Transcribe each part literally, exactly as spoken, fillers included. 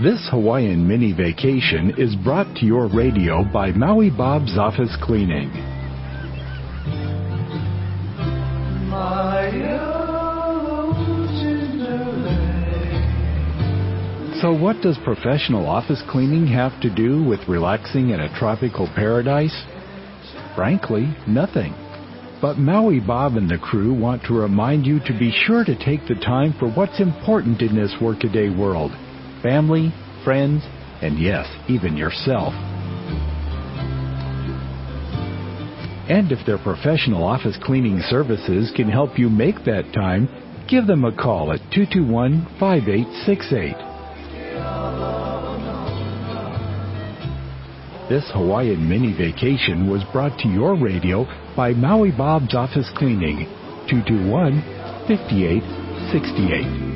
This Hawaiian mini vacation is brought to your radio by Maui Bob's Office Cleaning. So what does professional office cleaning have to do with relaxing in a tropical paradise? Frankly, nothing. But Maui Bob and the crew want to remind you to be sure to take the time for what's important in this workaday world. Family, friends, and yes, even yourself. And if their professional office cleaning services can help you make that time, give them a call at two two one, five eight six eight. This Hawaiian mini vacation was brought to your radio by Maui Bob's Office Cleaning, two two one, five eight six eight.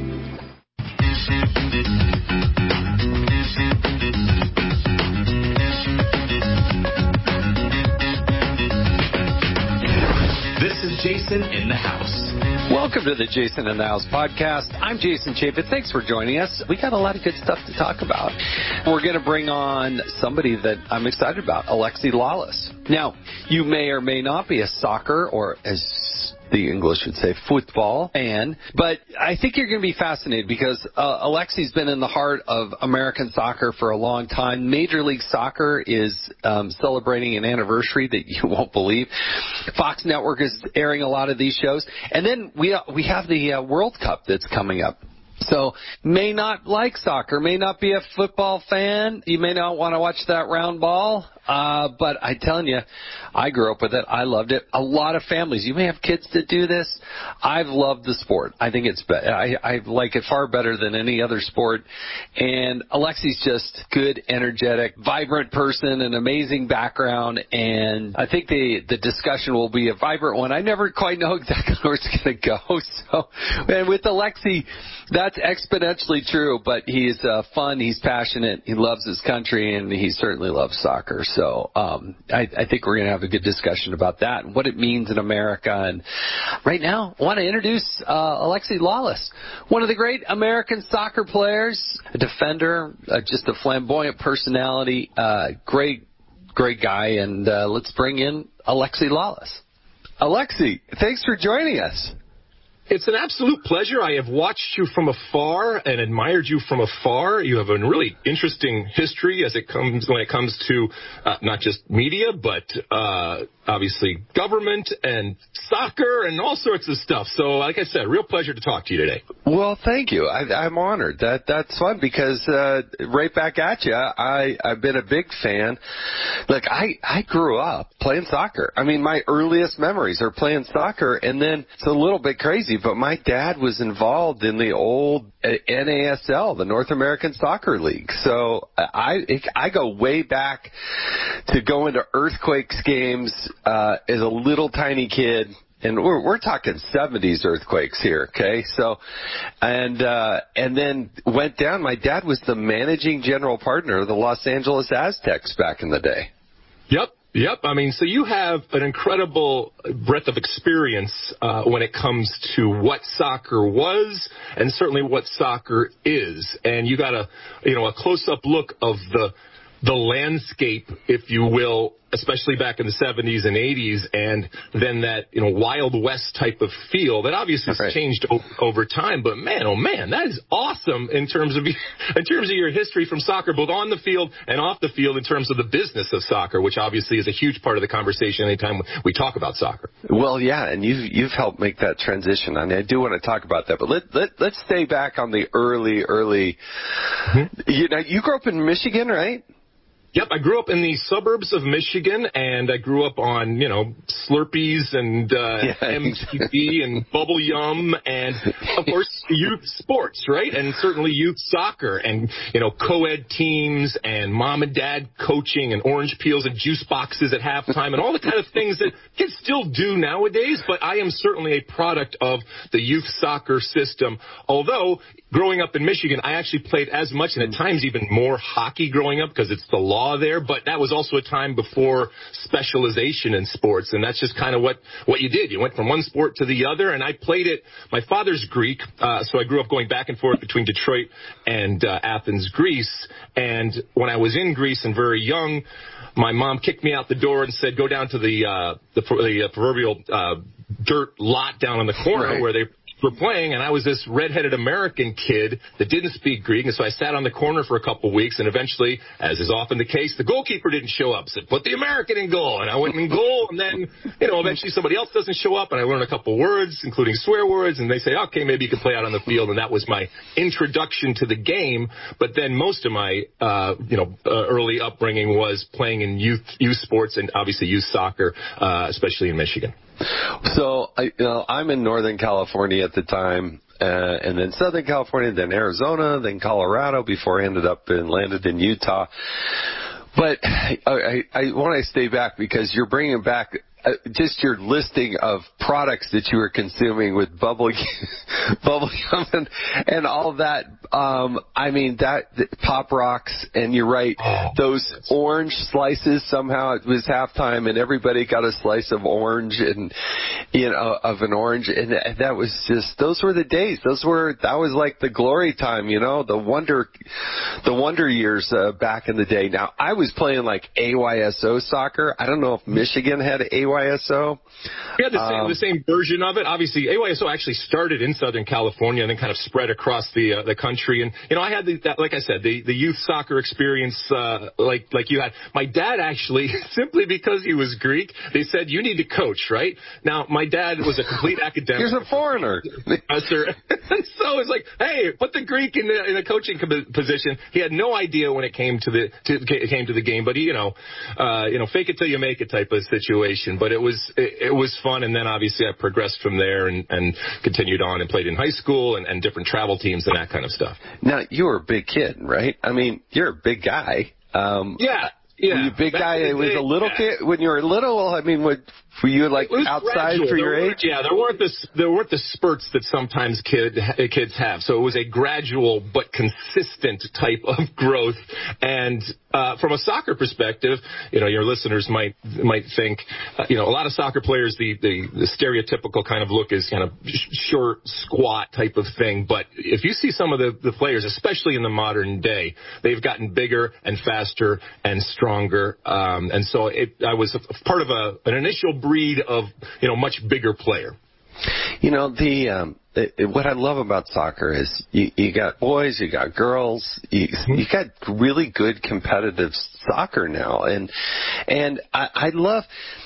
Jason in the House. Welcome to the Jason in the House podcast. I'm Jason Chapin. Thanks for joining us. We got a lot of good stuff to talk about. We're going to bring on somebody that I'm excited about, Alexi Lalas. Now, you may or may not be a soccer, or as the English would say, football fan, but I think you're going to be fascinated because uh, Alexi's been in the heart of American soccer for a long time. Major League Soccer is um, celebrating an anniversary that you won't believe. Fox Network is airing a lot of these shows. And then we uh, we have the uh, World Cup that's coming up. So, may not like soccer, may not be a football fan, you may not want to watch that round ball, uh, but I'm telling you, I grew up with it, I loved it. A lot of families, you may have kids that do this. I've loved the sport. I think it's, be- I, I like it far better than any other sport. And Alexi's just good, energetic, vibrant person, an amazing background, and I think the, the discussion will be a vibrant one. I never quite know exactly where it's going to go. So, and with Alexi, that's exponentially true, but he's uh, fun, he's passionate, he loves his country, and he certainly loves soccer. So um, I, I think we're going to have a good discussion about that and what it means in America. And right now, I want to introduce uh, Alexi Lalas, one of the great American soccer players, a defender, uh, just a flamboyant personality, uh, great, great guy. And uh, let's bring in Alexi Lalas. Alexi, thanks for joining us. It's an absolute pleasure. I have watched you from afar and admired you from afar. You have a really interesting history as it comes when it comes to uh, not just media, but uh, obviously government and soccer and all sorts of stuff. So, like I said, real pleasure to talk to you today. Well, thank you. I, I'm honored. That that's fun because uh, right back at you. I I've been a big fan. Look, I I grew up playing soccer. I mean, my earliest memories are playing soccer, and then it's a little bit crazy, but my dad was involved in the old N A S L, the North American Soccer League. So I I go way back to going to Earthquakes games uh, as a little tiny kid. And we're we're talking seventies earthquakes here, okay? So, and uh, and then went down. My dad was the managing general partner of the Los Angeles Aztecs back in the day. Yep. Yep. I mean, so you have an incredible breadth of experience uh, when it comes to what soccer was and certainly what soccer is. And you got a, you know, a close-up look of the the landscape, if you will, especially back in the seventies and eighties, and then that, you know, Wild West type of feel that obviously has right. changed o- over time. But man, oh man, that is awesome in terms of in terms of your history from soccer, both on the field and off the field, in terms of the business of soccer, which obviously is a huge part of the conversation anytime we talk about soccer. Well, yeah, and you've you've helped make that transition. I mean, I do want to talk about that, but let let let's stay back on the early early. Mm-hmm. You know, you grew up in Michigan, right? Yep, I grew up in the suburbs of Michigan, and I grew up on, you know, Slurpees and uh, yeah. M T V and Bubble Yum and, of course, youth sports, right? And certainly youth soccer and, you know, co-ed teams and mom and dad coaching and orange peels and juice boxes at halftime and all the kind of things that kids still do nowadays. But I am certainly a product of the youth soccer system, although growing up in Michigan, I actually played as much and at times even more hockey growing up because it's the law draw there, but that was also a time before specialization in sports, and that's just kind of what, what you did. You went from one sport to the other, and I played it. My father's Greek, uh, so I grew up going back and forth between Detroit and uh, Athens, Greece, and when I was in Greece and very young, my mom kicked me out the door and said, go down to the uh, the, the uh, proverbial uh, dirt lot down in the corner right. where they were playing, and I was this redheaded American kid that didn't speak Greek, and so I sat on the corner for a couple of weeks, and eventually, as is often the case, the goalkeeper didn't show up. Said, put the American in goal, and I went in goal, and then, you know, eventually somebody else doesn't show up, and I learn a couple words, including swear words, and they say, okay, maybe you can play out on the field, and that was my introduction to the game. But then most of my, uh, you know, uh, early upbringing was playing in youth youth sports and obviously youth soccer, uh, especially in Michigan. So, I, you know, I'm in Northern California at the time, uh, and then Southern California, then Arizona, then Colorado before I ended up and landed in Utah. But I, I, I want to stay back because you're bringing back uh, just your listing of products that you were consuming with bubble, bubble gum and, and all of that. Um, I mean, that, that Pop Rocks, and you're right, oh, those orange slices, somehow it was halftime and everybody got a slice of orange and, you know, of an orange. And, and that was just, those were the days. Those were, that was like the glory time, you know, the wonder, the wonder years uh, back in the day. Now, I was playing like A Y S O soccer. I don't know if Michigan had A Y S O. We had the same, um, the same version of it. Obviously, A Y S O actually started in Southern California and then kind of spread across the uh, the country. And you know, I had the, that, like I said, the, the youth soccer experience, uh, like like you had. My dad actually, simply because he was Greek, they said you need to coach, right? Now, my dad was a complete academic. He's a foreigner, professor, and so it's like, hey, put the Greek in the in a coaching position. He had no idea when it came to the to, it came to the game, but he, you know, uh, you know, fake it till you make it type of situation. But it was it, it was fun, and then obviously I progressed from there and, and continued on and played in high school and, and different travel teams and that kind of stuff. Now, you were a big kid, right? I mean, you're a big guy. Um, yeah. Yeah. Were you a big Back guy? It was a little yeah. kid when you were little. I mean, would, were you like outside gradual. for your there age? Yeah, there weren't the there weren't the spurts that sometimes kid kids have. So it was a gradual but consistent type of growth. And uh, from a soccer perspective, you know, your listeners might might think, uh, you know, a lot of soccer players, the, the the stereotypical kind of look is kind of short, squat type of thing. But if you see some of the the players, especially in the modern day, they've gotten bigger and faster and stronger. Um, and so it, I was a, part of a an initial breed of, you know, much bigger player. You know, the um, it, what I love about soccer is you, you got boys, you got girls, you, you got really good competitive soccer now, and and I, I love.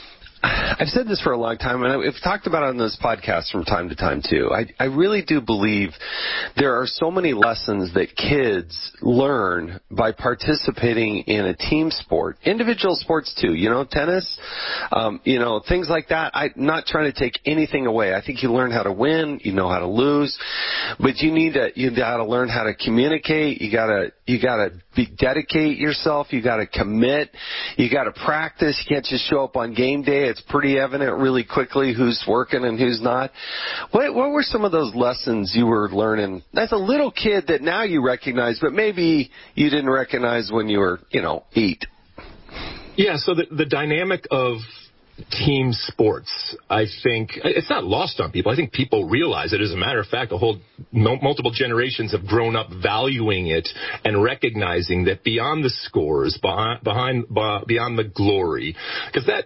I've said this for a long time, and I've talked about it on this podcast from time to time, too. I, I really do believe there are so many lessons that kids learn by participating in a team sport. Individual sports, too. You know, tennis, um, you know, things like that. I'm not trying to take anything away. I think you learn how to win, you know how to lose, but you need to, you got to learn how to communicate. You got to, you got to be, dedicate yourself. You got to commit. You got to practice. You can't just show up on game day. It's pretty evident really quickly who's working and who's not. What, what were some of those lessons you were learning as a little kid that now you recognize, but maybe you didn't recognize when you were, you know, eight? Yeah, so the, the dynamic of team sports, I think, it's not lost on people. I think people realize it. As a matter of fact, a whole multiple generations have grown up valuing it and recognizing that beyond the scores, behind, behind beyond the glory, because that,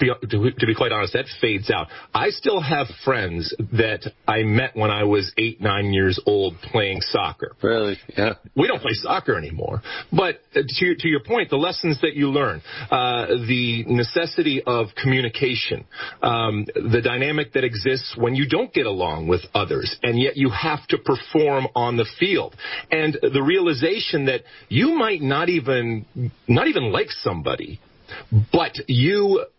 to be quite honest, that fades out. I still have friends that I met when I was eight, nine years old playing soccer. Really? Yeah. We don't play soccer anymore. But to, to your point, the lessons that you learn, uh, the necessity of communication, um, the dynamic that exists when you don't get along with others, and yet you have to perform on the field, and the realization that you might not even, not even like somebody, but you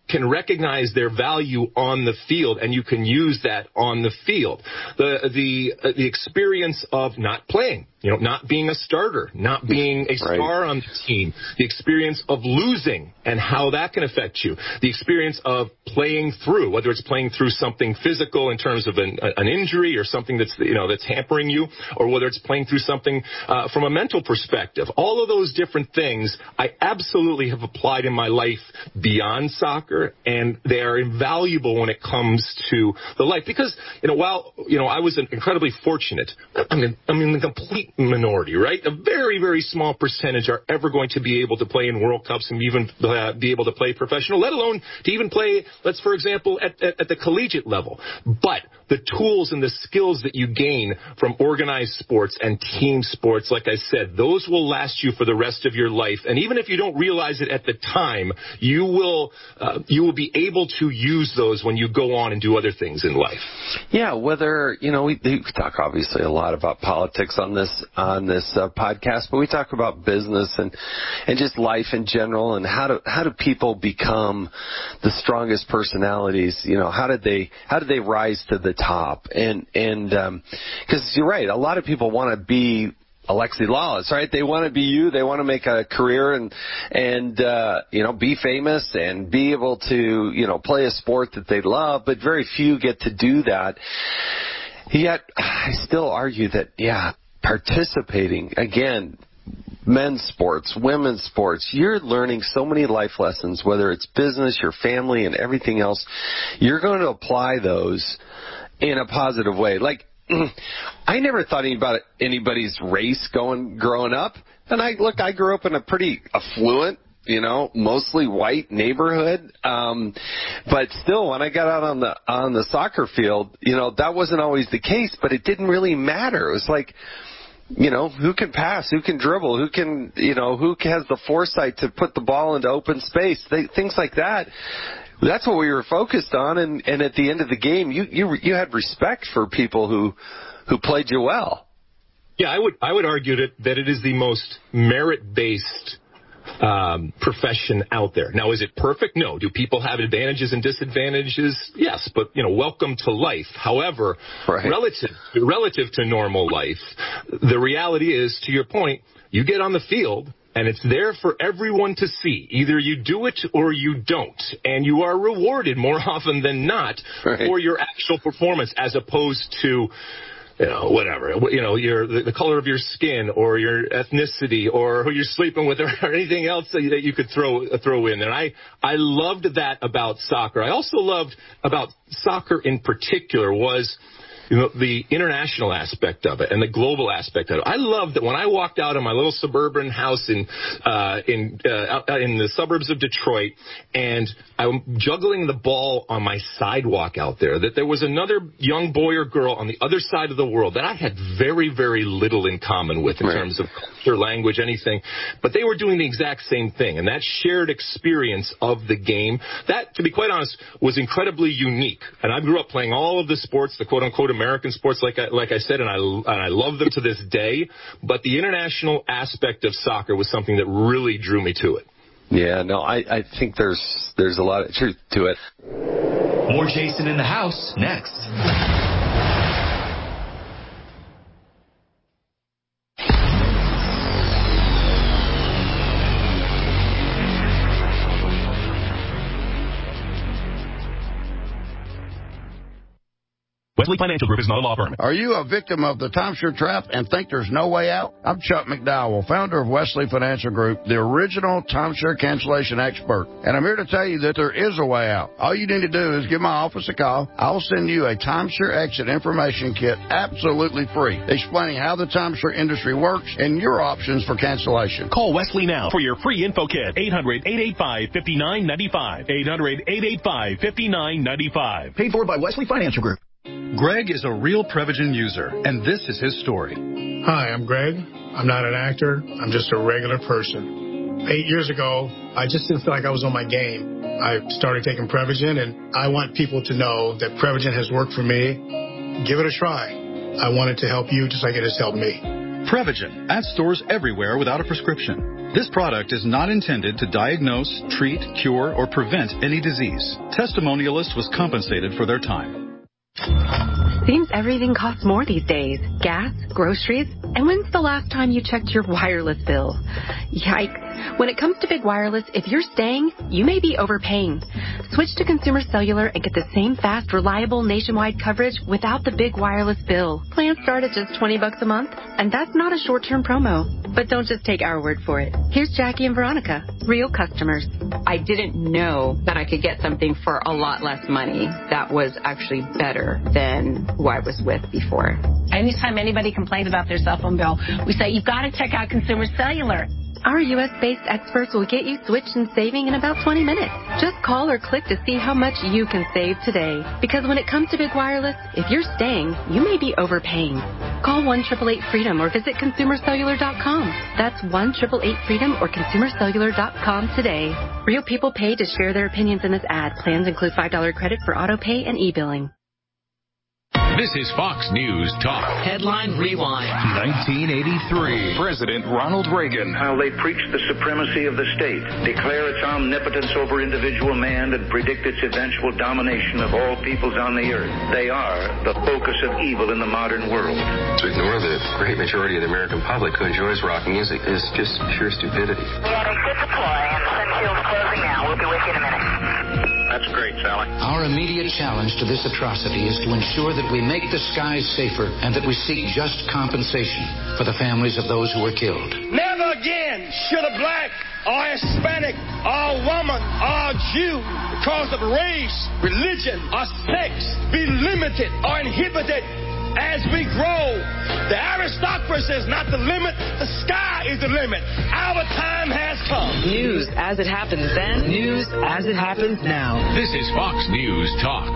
can recognize their value on the field, and you can use that on the field. The the uh, the experience of not playing, you know, not being a starter, not being a star right. on the team, the experience of losing and how that can affect you, the experience of playing through, whether it's playing through something physical in terms of an, an injury or something that's, you know, that's hampering you, or whether it's playing through something uh, from a mental perspective. All of those different things I absolutely have applied in my life beyond soccer, and they are invaluable when it comes to the life. Because, you know, while, you know, I was incredibly fortunate, I'm in, I'm in the complete minority, right? A very, very small percentage are ever going to be able to play in World Cups and even uh, be able to play professional, let alone to even play, let's, for example, at, at, at the collegiate level. But the tools and the skills that you gain from organized sports and team sports, like I said, those will last you for the rest of your life. And even if you don't realize it at the time, you will uh, you will be able to use those when you go on and do other things in life. Yeah, whether, you know, we, we talk obviously a lot about politics on this on this uh, podcast, but we talk about business and and just life in general, and how do how do people become the strongest personalities? You know, how did they how did they rise to the top? And and um, because you're right, a lot of people want to be Alexi Lalas, right? They want to be you. They want to make a career and, and, uh, you know, be famous and be able to, you know, play a sport that they love, but very few get to do that. Yet, I still argue that, yeah, participating, again, men's sports, women's sports, you're learning so many life lessons, whether it's business, your family, and everything else. You're going to apply those in a positive way. Like, I never thought about anybody's race going growing up. And I look, I grew up in a pretty affluent, you know, mostly white neighborhood. Um, but still, when I got out on the on the soccer field, you know, that wasn't always the case. But it didn't really matter. It was like, you know, who can pass, who can dribble, who can, you know, who has the foresight to put the ball into open space, they, things like that. That's what we were focused on, and, and at the end of the game, you, you you had respect for people who who played you well. Yeah, I would I would argue that, that it is the most merit-based um, profession out there. Now, is it perfect? No. Do people have advantages and disadvantages? Yes, but, you know, welcome to life. However, right. relative relative to normal life, the reality is, to your point, you get on the field, and it's there for everyone to see. Either you do it or you don't. And you are rewarded more often than not right. for your actual performance, as opposed to, you know, whatever, you know, your the, the color of your skin or your ethnicity or who you're sleeping with or anything else that you, that you could throw throw in there. And I, I loved that about soccer. I also loved about soccer in particular was, you know, the international aspect of it and the global aspect of it. I love that when I walked out of my little suburban house in uh, in uh, in the suburbs of Detroit, and I'm juggling the ball on my sidewalk out there, that there was another young boy or girl on the other side of the world that I had very, very little in common with in right. terms of culture, language, anything. But they were doing the exact same thing. And that shared experience of the game, that, to be quite honest, was incredibly unique. And I grew up playing all of the sports, the quote-unquote American sports, like I, like I said, and I, and I love them to this day. But the international aspect of soccer was something that really drew me to it. Yeah, no, I, I think there's there's a lot of truth to it. More Jason in the House next. Wesley Financial Group is not a law firm. Are you a victim of the timeshare trap and think there's no way out? I'm Chuck McDowell, founder of Wesley Financial Group, the original timeshare cancellation expert. And I'm here to tell you that there is a way out. All you need to do is give my office a call. I'll send you a timeshare exit information kit absolutely free, explaining how the timeshare industry works and your options for cancellation. Call Wesley now for your free info kit. eight hundred, eight eight five, five nine nine five. eight hundred, eight eight five, five nine nine five. Paid for by Wesley Financial Group. Greg is a real Prevagen user, and this is his story. Hi, I'm Greg. I'm not an actor. I'm just a regular person. Eight years ago, I just didn't feel like I was on my game. I started taking Prevagen, and I want people to know that Prevagen has worked for me. Give it a try. I want it to help you just like it has helped me. Prevagen, at stores everywhere without a prescription. This product is not intended to diagnose, treat, cure, or prevent any disease. Testimonialist was compensated for their time. Seems everything costs more these days. Gas, groceries, and when's the last time you checked your wireless bill? Yikes. When it comes to big wireless, if you're staying, you may be overpaying. Switch to Consumer Cellular and get the same fast, reliable nationwide coverage without the big wireless bill. Plans start at just twenty bucks a month, and that's not a short-term promo. But don't just take our word for it. Here's Jackie and Veronica, real customers. I didn't know that I could get something for a lot less money that was actually better than who I was with before. Anytime anybody complains about their cell phone bill, we say, you've got to check out Consumer Cellular. Our U S-based experts will get you switched and saving in about twenty minutes. Just call or click to see how much you can save today. Because when it comes to big wireless, if you're staying, you may be overpaying. Call one eight eight eight freedom or visit consumer cellular dot com. That's one eight eight eight freedom or consumer cellular dot com today. Real people pay to share their opinions in this ad. Plans include five dollars credit for auto pay and e-billing. This is Fox News Talk. Headline Rewind. nineteen eighty-three. President Ronald Reagan. While they preach the supremacy of the state, declare its omnipotence over individual man, and predict its eventual domination of all peoples on the earth, they are the focus of evil in the modern world. To ignore the great majority of the American public who enjoys rock music is just pure stupidity. We had a good deploy, and Sunshield's closing now. We'll be with you in a minute. That's great, Sally. Our immediate challenge to this atrocity is to ensure that we make the skies safer and that we seek just compensation for the families of those who were killed. Never again should a black or Hispanic or woman or Jew, because of race, religion, or sex, be limited or inhibited as we grow. The aristocracy is not the limit. The sky is the limit. Our time has come. News as it happens then. News as it happens now. This is Fox News Talk.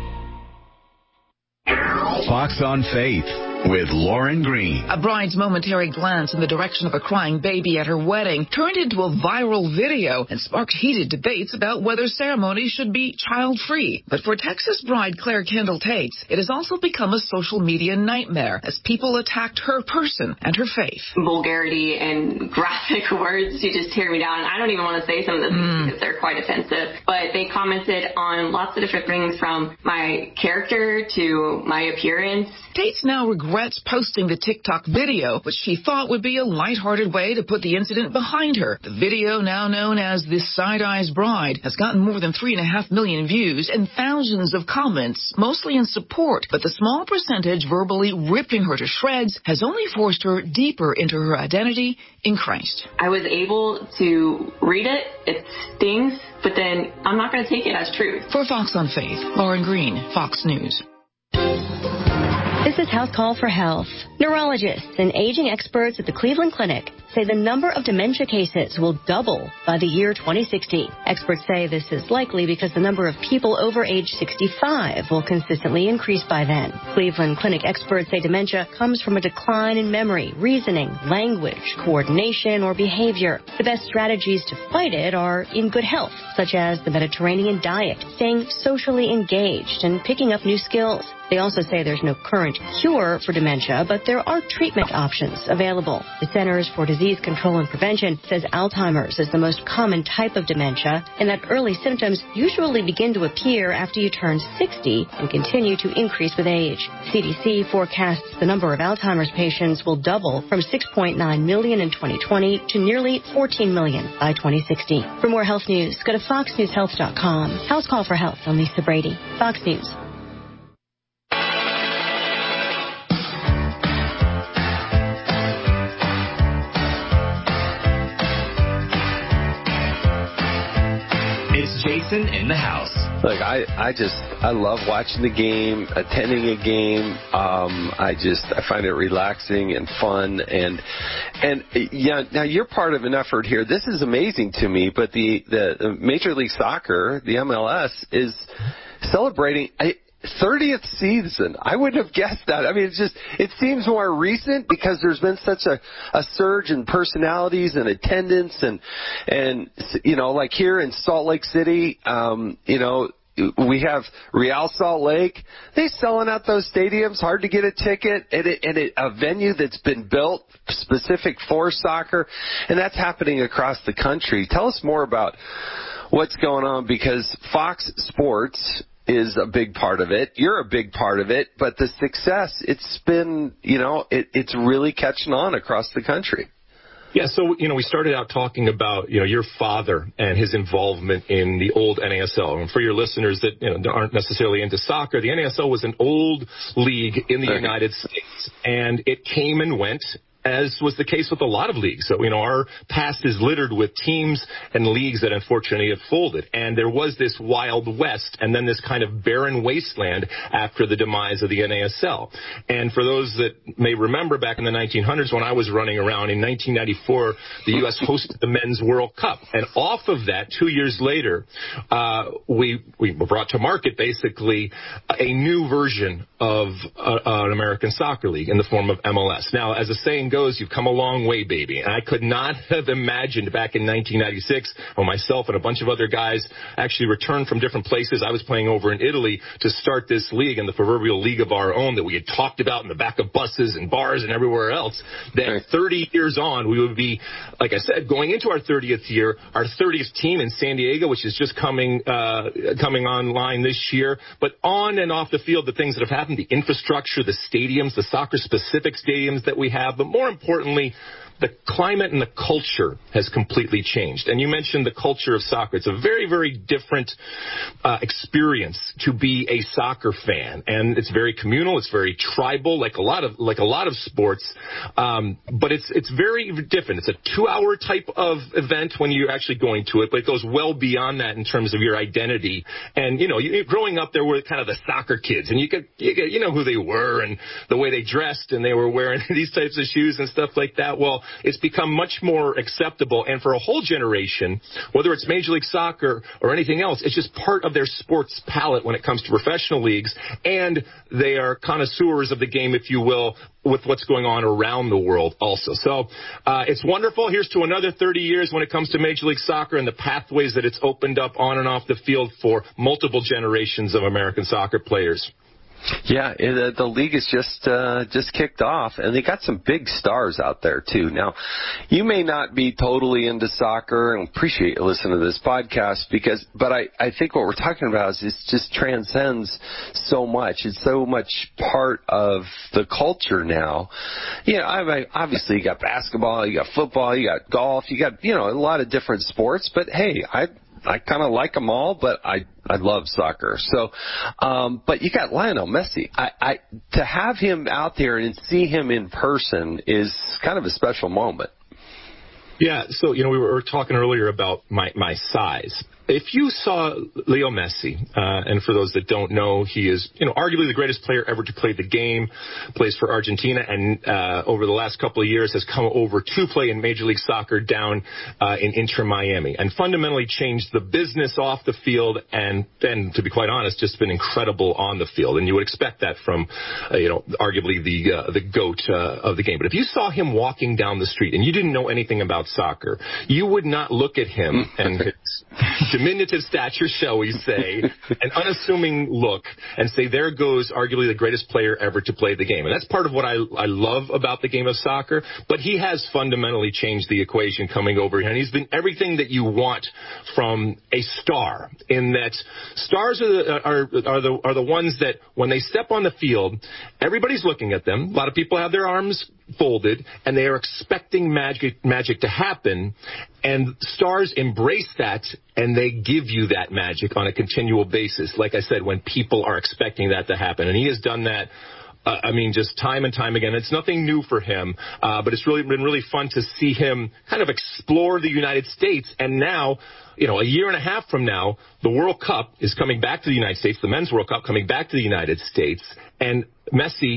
Fox on Faith with Lauren Green. A bride's momentary glance in the direction of a crying baby at her wedding turned into a viral video and sparked heated debates about whether ceremonies should be child-free. But for Texas bride Claire Kendall Tates, it has also become a social media nightmare as people attacked her person and her faith. Vulgarity and graphic words to just tear me down. I don't even want to say some of them mm. because they're quite offensive. But they commented on lots of different things, from my character to my appearance. Tates now regrets posting the TikTok video, which she thought would be a lighthearted way to put the incident behind her. The video, now known as This Side Eyes Bride, has gotten more than three and a half million views and thousands of comments, mostly in support. But the small percentage verbally ripping her to shreds has only forced her deeper into her identity in Christ. I was able to read it. It stings, but then I'm not going to take it as truth. For Fox on Faith, Lauren Green, Fox News. This is House Call for Health. Neurologists and aging experts at the Cleveland Clinic say the number of dementia cases will double by the year twenty sixty. Experts say this is likely because the number of people over age sixty-five will consistently increase by then. Cleveland Clinic experts say dementia comes from a decline in memory, reasoning, language, coordination, or behavior. The best strategies to fight it are in good health, such as the Mediterranean diet, staying socially engaged, and picking up new skills. They also say there's no current cure for dementia, but there are treatment options available. The Centers for Disease Control and Prevention says Alzheimer's is the most common type of dementia, and that early symptoms usually begin to appear after you turn sixty and continue to increase with age. C D C forecasts the number of Alzheimer's patients will double from six point nine million in twenty twenty to nearly fourteen million by twenty sixty. For more health news, go to fox news health dot com. House Call for Health. I'm Lisa Brady. Fox News. It's Jason in the house. Look, I, I just, I love watching the game, attending a game. Um, I just, I find it relaxing and fun. And, and yeah, now you're part of an effort here. This is amazing to me, but the, the Major League Soccer, the M L S, is celebrating a thirtieth season. I wouldn't have guessed that. I mean, it's just, it seems more recent because there's been such a, a surge in personalities and attendance and, and, you know, like here in Salt Lake City, um, you know, we have Real Salt Lake. They selling out those stadiums, hard to get a ticket, and, it, and it, a venue that's been built specific for soccer, and that's happening across the country. Tell us more about what's going on, because Fox Sports is a big part of it. You're a big part of it, but the success, it's been, you know, it, it's really catching on across the country. Yeah, so, you know, we started out talking about, you know, your father and his involvement in the old N A S L. And for your listeners that, you know, aren't necessarily into soccer, the N A S L was an old league in the okay. United States, and it came and went, as was the case with a lot of leagues. So, you know, our past is littered with teams and leagues that unfortunately have folded. And there was this Wild West and then this kind of barren wasteland after the demise of the N A S L. And for those that may remember, back in the nineteen hundreds when I was running around in nineteen ninety-four, the U S hosted the Men's World Cup. And off of that, two years later, uh, we, we were brought to market basically a new version of uh, an American soccer league in the form of M L S. Now, as the saying goes, you've come a long way, baby. And I could not have imagined back in nineteen ninety-six when myself and a bunch of other guys actually returned from different places. I was playing over in Italy to start this league, in the proverbial league of our own that we had talked about in the back of buses and bars and everywhere else. That thirty years on, we would be, like I said, going into our thirtieth year, our thirtieth team in San Diego, which is just coming uh, coming online this year. But on and off the field, the things that have happened, the infrastructure, the stadiums, the soccer-specific stadiums that we have, but more importantly, the climate and the culture has completely changed. And you mentioned the culture of soccer. It's a very, very different uh, experience to be a soccer fan, and it's very communal. It's very tribal, like a lot of like a lot of sports. Um, but it's it's very different. It's a two-hour type of event when you're actually going to it, but it goes well beyond that in terms of your identity. And you know, you, growing up, there were kind of the soccer kids, and you could you, could, you know who they were and the way they dressed, and they were wearing these types of shoes and stuff like that. Well, it's become much more acceptable, and for a whole generation, whether it's Major League Soccer or anything else, it's just part of their sports palette when it comes to professional leagues, and they are connoisseurs of the game, if you will, with what's going on around the world also. So uh, it's wonderful. Here's to another thirty years when it comes to Major League Soccer and the pathways that it's opened up on and off the field for multiple generations of American soccer players. Yeah, it, uh, the league is just uh, just kicked off, and they got some big stars out there too. Now, you may not be totally into soccer, and appreciate you listening to this podcast because, but I, I think what we're talking about is it just transcends so much. It's so much part of the culture now. You know, I mean, obviously you got basketball, you got football, you got golf, you got you know a lot of different sports. But hey, I. I kind of like them all, but I I love soccer. So, um, but you got Lionel Messi. I, I to have him out there and see him in person is kind of a special moment. Yeah. So you know we were talking earlier about my my size. If you saw Leo Messi, uh, and for those that don't know, he is, you know, arguably the greatest player ever to play the game, plays for Argentina, and uh, over the last couple of years has come over to play in Major League Soccer down uh, in Inter Miami, and fundamentally changed the business off the field, and then, to be quite honest, just been incredible on the field. And you would expect that from, uh, you know, arguably the uh, the GOAT uh, of the game. But if you saw him walking down the street and you didn't know anything about soccer, you would not look at him and his diminutive stature, shall we say, an unassuming look, and say, there goes arguably the greatest player ever to play the game. And that's part of what I, I love about the game of soccer. But he has fundamentally changed the equation coming over here, and he's been everything that you want from a star, in that stars are the, are, are the, are the ones that when they step on the field, everybody's looking at them. A lot of people have their arms folded, and they are expecting magic magic to happen, and stars embrace that, and they give you that magic on a continual basis, like I said, when people are expecting that to happen. And he has done that, uh, I mean, just time and time again. It's nothing new for him, uh, but it's really been really fun to see him kind of explore the United States. And now, you know, a year and a half from now, the World Cup is coming back to the United States, the Men's World Cup coming back to the United States, and Messi,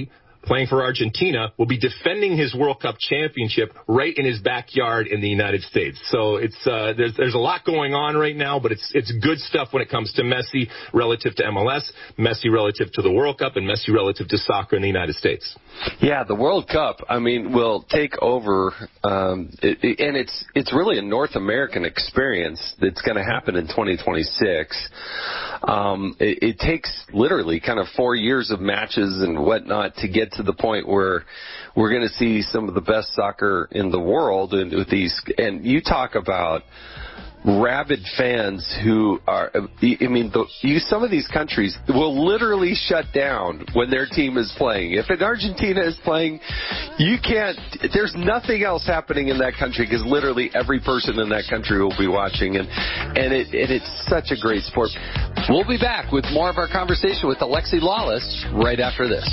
playing for Argentina, will be defending his World Cup championship right in his backyard in the United States. So it's uh, there's there's a lot going on right now, but it's it's good stuff when it comes to Messi relative to M L S, Messi relative to the World Cup, and Messi relative to soccer in the United States. Yeah, the World Cup, I mean, will take over, um, it, it, and it's it's really a North American experience that's going to happen in twenty twenty-six. Um, it, it takes literally kind of four years of matches and whatnot to get to the point where we're going to see some of the best soccer in the world. And with these, and you talk about rabid fans who are, I mean, the, you, some of these countries will literally shut down when their team is playing. If an Argentina is playing, you can't, there's nothing else happening in that country because literally every person in that country will be watching, and, and, it, and it's such a great sport. We'll be back with more of our conversation with Alexi Lalas right after this.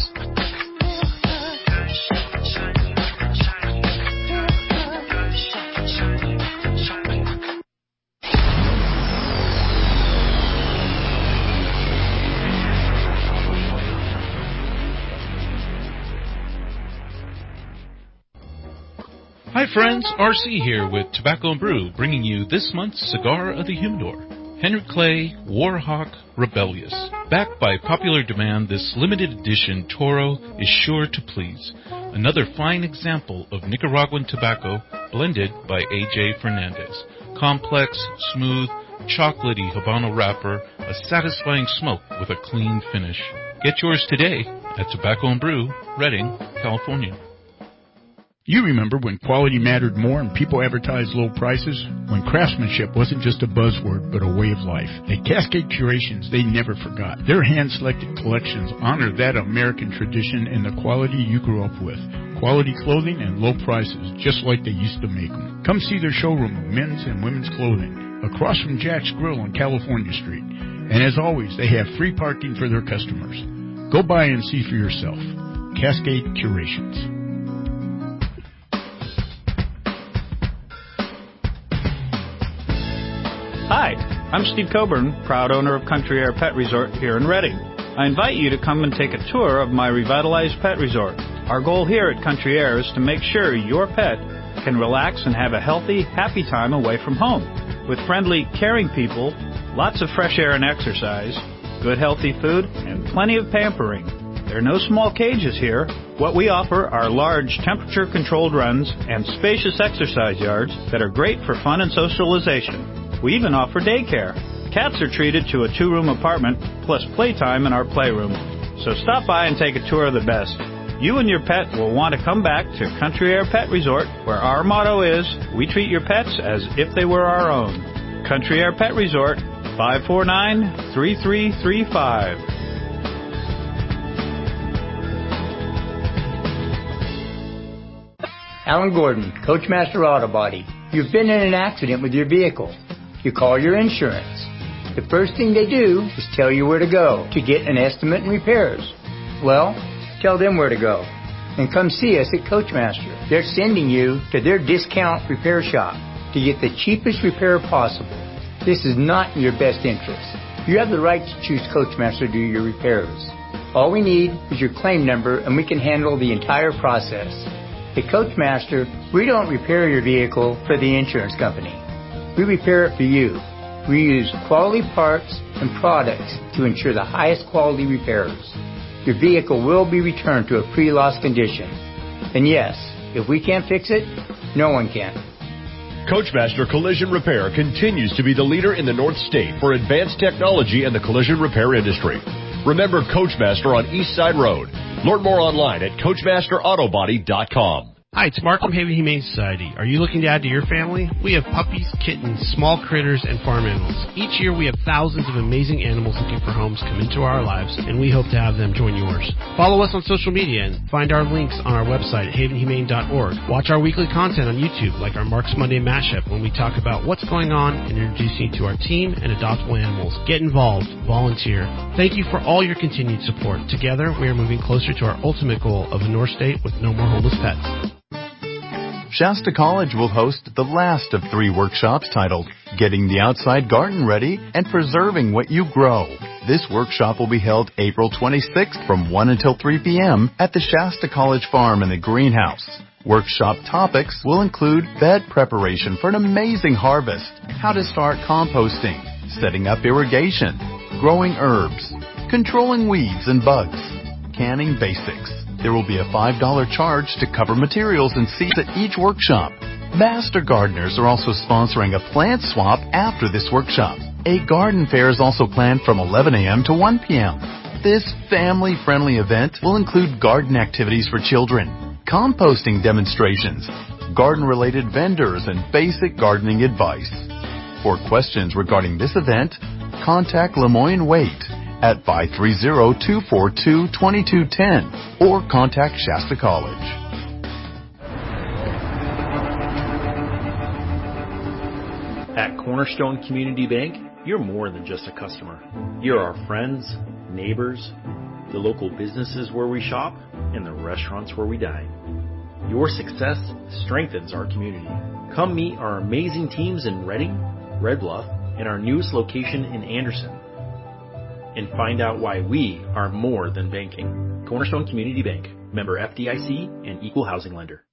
Hi friends, R C here with Tobacco and Brew, bringing you this month's Cigar of the Humidor. Henry Clay, Warhawk, Rebellious. Backed by popular demand, this limited edition Toro is sure to please. Another fine example of Nicaraguan tobacco blended by A J Fernandez. Complex, smooth, chocolatey Habano wrapper, a satisfying smoke with a clean finish. Get yours today at Tobacco and Brew, Redding, California. You remember when quality mattered more and people advertised low prices? When craftsmanship wasn't just a buzzword, but a way of life. At Cascade Curations, they never forgot. Their hand-selected collections honor that American tradition and the quality you grew up with. Quality clothing and low prices, just like they used to make them. Come see their showroom of men's and women's clothing, across from Jack's Grill on California Street. And as always, they have free parking for their customers. Go by and see for yourself. Cascade Curations. Hi, I'm Steve Coburn, proud owner of Country Air Pet Resort here in Redding. I invite you to come and take a tour of my revitalized pet resort. Our goal here at Country Air is to make sure your pet can relax and have a healthy, happy time away from home. With friendly, caring people, lots of fresh air and exercise, good healthy food, and plenty of pampering. There are no small cages here. What we offer are large temperature-controlled runs and spacious exercise yards that are great for fun and socialization. We even offer daycare. Cats are treated to a two-room apartment plus playtime in our playroom. So stop by and take a tour of the best. You and your pet will want to come back to Country Air Pet Resort, where our motto is, we treat your pets as if they were our own. Country Air Pet Resort, five four nine, three three three five. Alan Gordon, Coachmaster Auto Body. You've been in an accident with your vehicle. You call your insurance. The first thing they do is tell you where to go to get an estimate and repairs. Well, tell them where to go. And come see us at Coachmaster. They're sending you to their discount repair shop to get the cheapest repair possible. This is not in your best interest. You have the right to choose Coachmaster to do your repairs. All we need is your claim number and we can handle the entire process. At Coachmaster, we don't repair your vehicle for the insurance company. We repair it for you. We use quality parts and products to ensure the highest quality repairs. Your vehicle will be returned to a pre-loss condition. And yes, if we can't fix it, no one can. Coachmaster Collision Repair continues to be the leader in the North State for advanced technology in the collision repair industry. Remember Coachmaster on East Side Road. Learn more online at coachmaster auto body dot com. Hi, it's Mark from Haven Humane Society. Are you looking to add to your family? We have puppies, kittens, small critters, and farm animals. Each year we have thousands of amazing animals looking for homes come into our lives, and we hope to have them join yours. Follow us on social media and find our links on our website at haven humane dot org. Watch our weekly content on YouTube, like our Mark's Monday Mashup, when we talk about what's going on and introduce you to our team and adoptable animals. Get involved. Volunteer. Thank you for all your continued support. Together, we are moving closer to our ultimate goal of a North State with no more homeless pets. Shasta College will host the last of three workshops titled Getting the Outside Garden Ready and Preserving What You Grow. This workshop will be held April twenty-sixth from one until three p.m. at the Shasta College Farm in the greenhouse. Workshop topics will include bed preparation for an amazing harvest, how to start composting, setting up irrigation, growing herbs, controlling weeds and bugs, canning basics. There will be a five dollars charge to cover materials and seeds at each workshop. Master Gardeners are also sponsoring a plant swap after this workshop. A garden fair is also planned from eleven a.m. to one p.m. This family-friendly event will include garden activities for children, composting demonstrations, garden-related vendors, and basic gardening advice. For questions regarding this event, contact Lemoyne Waite at five three zero, two four two, two two one zero or contact Shasta College. At Cornerstone Community Bank, you're more than just a customer. You're our friends, neighbors, the local businesses where we shop, and the restaurants where we dine. Your success strengthens our community. Come meet our amazing teams in Reading, Red Bluff, and our newest location in Anderson. And find out why we are more than banking. Cornerstone Community Bank, member F D I C and equal housing lender.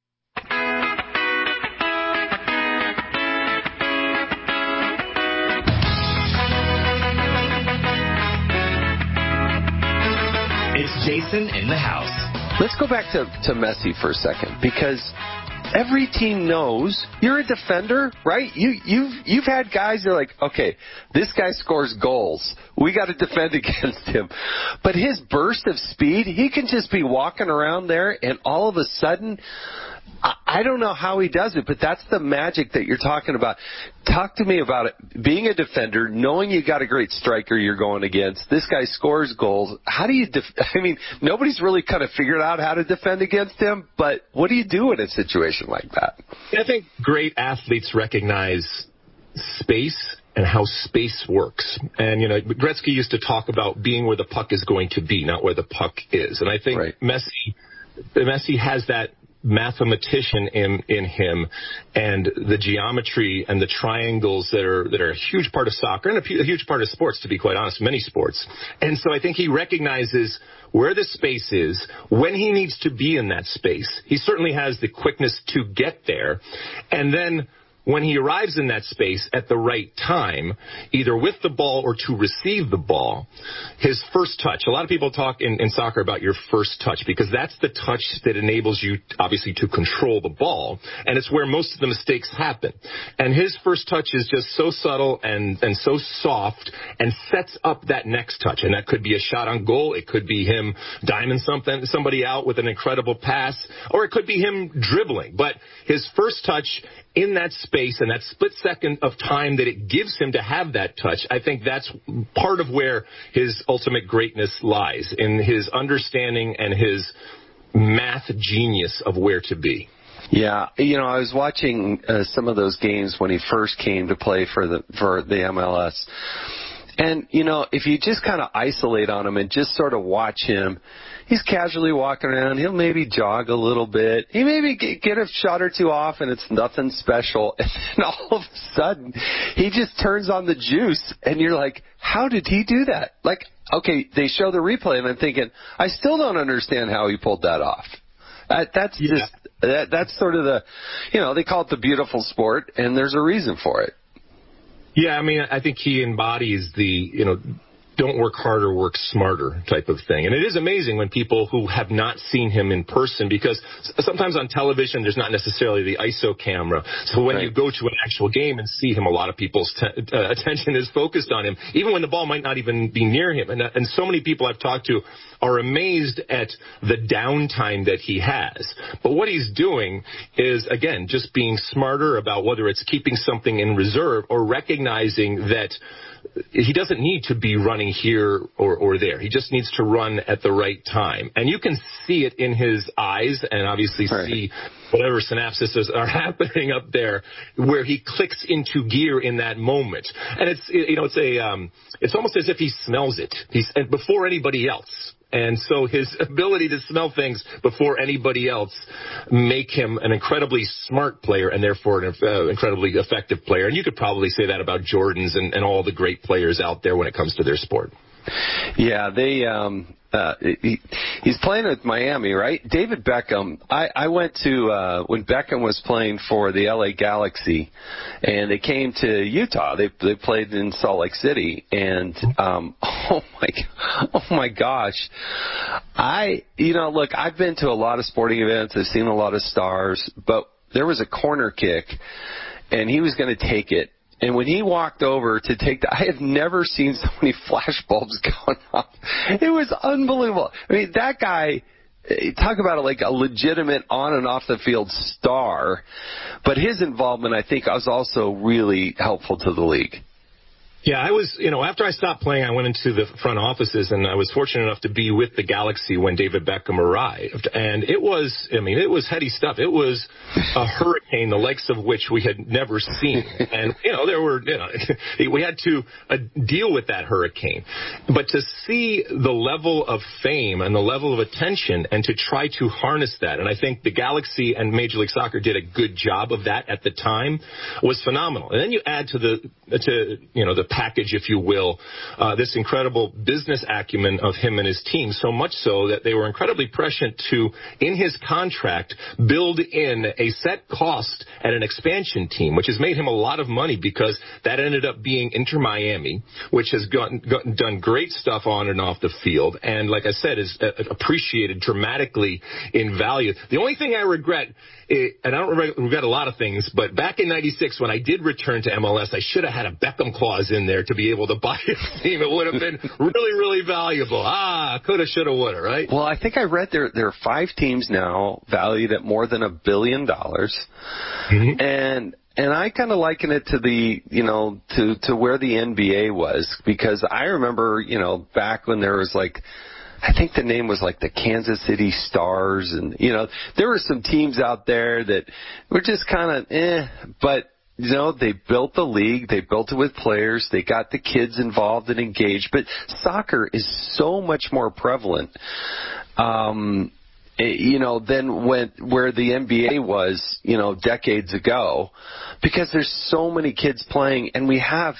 It's Jason in the house. Let's go back to, to Messi for a second, because every team knows you're a defender, right? You, you've you've had guys that are like, okay, this guy scores goals. We got to defend against him. But his burst of speed, he can just be walking around there, and all of a sudden, I, I don't know how he does it, but that's the magic that you're talking about. Talk to me about it. Being a defender, knowing you got a great striker you're going against. This guy scores goals. How do you def- I mean, nobody's really kind of figured out how to defend against him, but what do you do in a situation like that? I think great athletes recognize space and how space works. And, you know, Gretzky used to talk about being where the puck is going to be, not where the puck is. And I think right. Messi, Messi has that mathematician in, in him, and the geometry and the triangles that are that are a huge part of soccer and a, a huge part of sports, to be quite honest, many sports. And so I think he recognizes where the space is, when he needs to be in that space. He certainly has the quickness to get there. And then when he arrives in that space at the right time, either with the ball or to receive the ball, his first touch. A lot of people talk in, in soccer about your first touch, because that's the touch that enables you, obviously, to control the ball, and it's where most of the mistakes happen. And his first touch is just so subtle and, and so soft and sets up that next touch. And that could be a shot on goal. It could be him diming something, somebody out with an incredible pass, or it could be him dribbling. But his first touch in that space and that split second of time that it gives him to have that touch, I think that's part of where his ultimate greatness lies, in his understanding and his math genius of where to be. Yeah, you know, I was watching uh, some of those games when he first came to play for the for the M L S. And, you know, if you just kind of isolate on him and just sort of watch him, he's casually walking around. He'll maybe jog a little bit. He maybe get, get a shot or two off, and it's nothing special. And then all of a sudden, he just turns on the juice, and you're like, how did he do that? Like, okay, they show the replay, and I'm thinking, I still don't understand how he pulled that off. Uh, that's yeah. just, that, that's sort of the, you know, they call it the beautiful sport, and there's a reason for it. Yeah, I mean, I think he embodies the, you know, don't work harder, work smarter type of thing. And it is amazing when people who have not seen him in person, because sometimes on television there's not necessarily the I S O camera. So when right. you go to an actual game and see him, a lot of people's t- uh, attention is focused on him, even when the ball might not even be near him. And, uh, and so many people I've talked to are amazed at the downtime that he has. But what he's doing is, again, just being smarter about whether it's keeping something in reserve or recognizing that he doesn't need to be running here or, or there. He just needs to run at the right time. And you can see it in his eyes and obviously right. see whatever synapses are happening up there where he clicks into gear in that moment. And it's, you know, it's a, um, it's almost as if he smells it. He's, and before anybody else. And so his ability to smell things before anybody else make him an incredibly smart player and therefore an uh, incredibly effective player. And you could probably say that about Jordan's and, and all the great players out there when it comes to their sport. Yeah, they. Um, uh, he, he's playing with Miami, right? David Beckham. I, I went to uh, when Beckham was playing for the L A Galaxy, and they came to Utah. They they played in Salt Lake City, and um, oh my, oh my gosh, I you know look, I've been to a lot of sporting events. I've seen a lot of stars, but there was a corner kick, and he was going to take it. And when he walked over to take the, I have never seen so many flash bulbs going off. It was unbelievable. I mean, that guy, talk about it like a legitimate on and off the field star. But his involvement, I think, was also really helpful to the league. Yeah, I was, you know, after I stopped playing, I went into the front offices, and I was fortunate enough to be with the Galaxy when David Beckham arrived. And it was, I mean, it was heady stuff. It was a hurricane, the likes of which we had never seen. And, you know, there were, you know, we had to uh, deal with that hurricane. But to see the level of fame and the level of attention and to try to harness that, and I think the Galaxy and Major League Soccer did a good job of that at the time, was phenomenal. And then you add to the, to, you know, the package, if you will, uh, this incredible business acumen of him and his team, so much so that they were incredibly prescient to, in his contract, build in a set cost at an expansion team, which has made him a lot of money because that ended up being Inter Miami, which has gotten, gotten done great stuff on and off the field, and like I said, is uh, appreciated dramatically in value. The only thing I regret, is, and I don't regret a lot of things, but back in ninety-six when I did return to M L S, I should have had a Beckham clause in there to be able to buy a team. It would have been really, really valuable. Ah, coulda, shoulda, woulda, right? Well, I think I read there there are five teams now valued at more than a billion dollars, mm-hmm. and and I kind of liken it to the you know to to where the N B A was, because I remember you know back when there was like, I think the name was like the Kansas City Stars, and you know there were some teams out there that were just kind of eh, but. You know, they built the league, they built it with players, they got the kids involved and engaged, but soccer is so much more prevalent, um, you know, than when, where the N B A was, you know, decades ago, because there's so many kids playing, and we have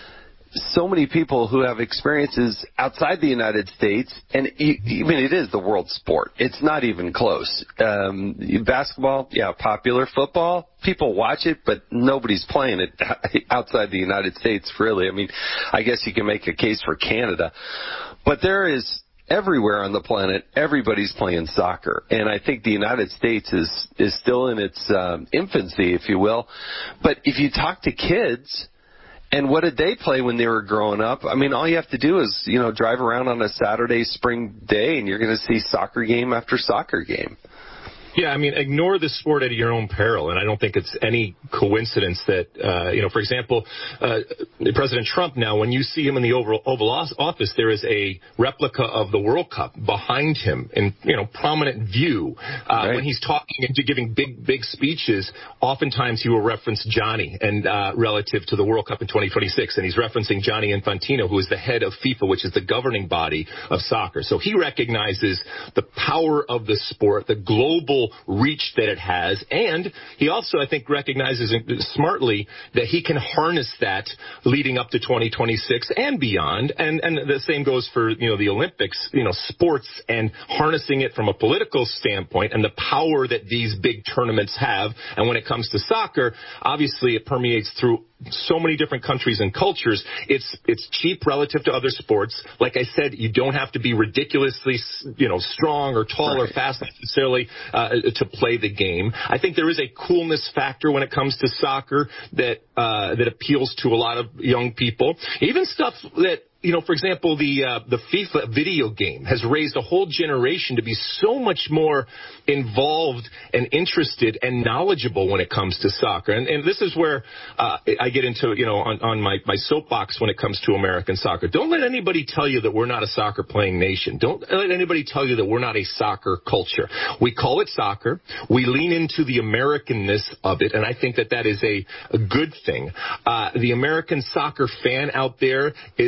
so many people who have experiences outside the United States, and even it is the world sport. It's not even close. Um, basketball, yeah, popular. Football, people watch it, but nobody's playing it outside the United States, really. I mean, I guess you can make a case for Canada. But there is, everywhere on the planet, everybody's playing soccer. And I think the United States is, is still in its um, infancy, if you will. But if you talk to kids, and what did they play when they were growing up? I mean, all you have to do is, you know, drive around on a Saturday spring day, and you're going to see soccer game after soccer game. Yeah, I mean, ignore the sport at your own peril, and I don't think it's any coincidence that, uh, you know, for example, uh, President Trump now, when you see him in the Oval, Oval Office, there is a replica of the World Cup behind him in, you know, prominent view. Uh, right. When he's talking and giving big, big speeches, oftentimes he will reference Johnny and uh, relative to the World Cup in twenty twenty-six, and he's referencing Gianni Infantino, who is the head of FIFA, which is the governing body of soccer. So he recognizes the power of the sport, the global reach that it has, and he also, I think, recognizes smartly that he can harness that leading up to twenty twenty-six and beyond, and and the same goes for, you know, the Olympics, you know, sports, and harnessing it from a political standpoint and the power that these big tournaments have. And when it comes to soccer, obviously it permeates through so many different countries and cultures. It's it's cheap relative to other sports. Like I said, you don't have to be ridiculously, you know, strong or tall right. or fast necessarily uh, to play the game. I think there is a coolness factor when it comes to soccer that uh, that appeals to a lot of young people. Even stuff that, you know, for example, the uh, the FIFA video game has raised a whole generation to be so much more involved and interested and knowledgeable when it comes to soccer. And, and this is where uh, I get into, you know, on, on my, my soapbox when it comes to American soccer. Don't let anybody tell you that we're not a soccer-playing nation. Don't let anybody tell you that we're not a soccer culture. We call it soccer. We lean into the Americanness of it, and I think that that is a, a good thing. Uh, the American soccer fan out there is as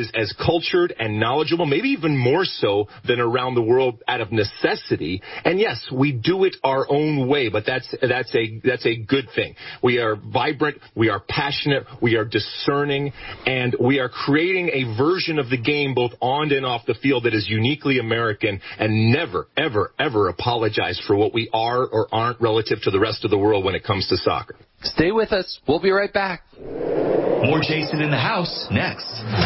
cultured and knowledgeable, maybe even more so than around the world out of necessity. And yes, we do it our own way, but that's that's a that's a good thing. We are vibrant, we are passionate, we are discerning, and we are creating a version of the game both on and off the field that is uniquely American, and never, ever, ever apologize for what we are or aren't relative to the rest of the world when it comes to soccer. Stay with us. We'll be right back. More Jason in the House next.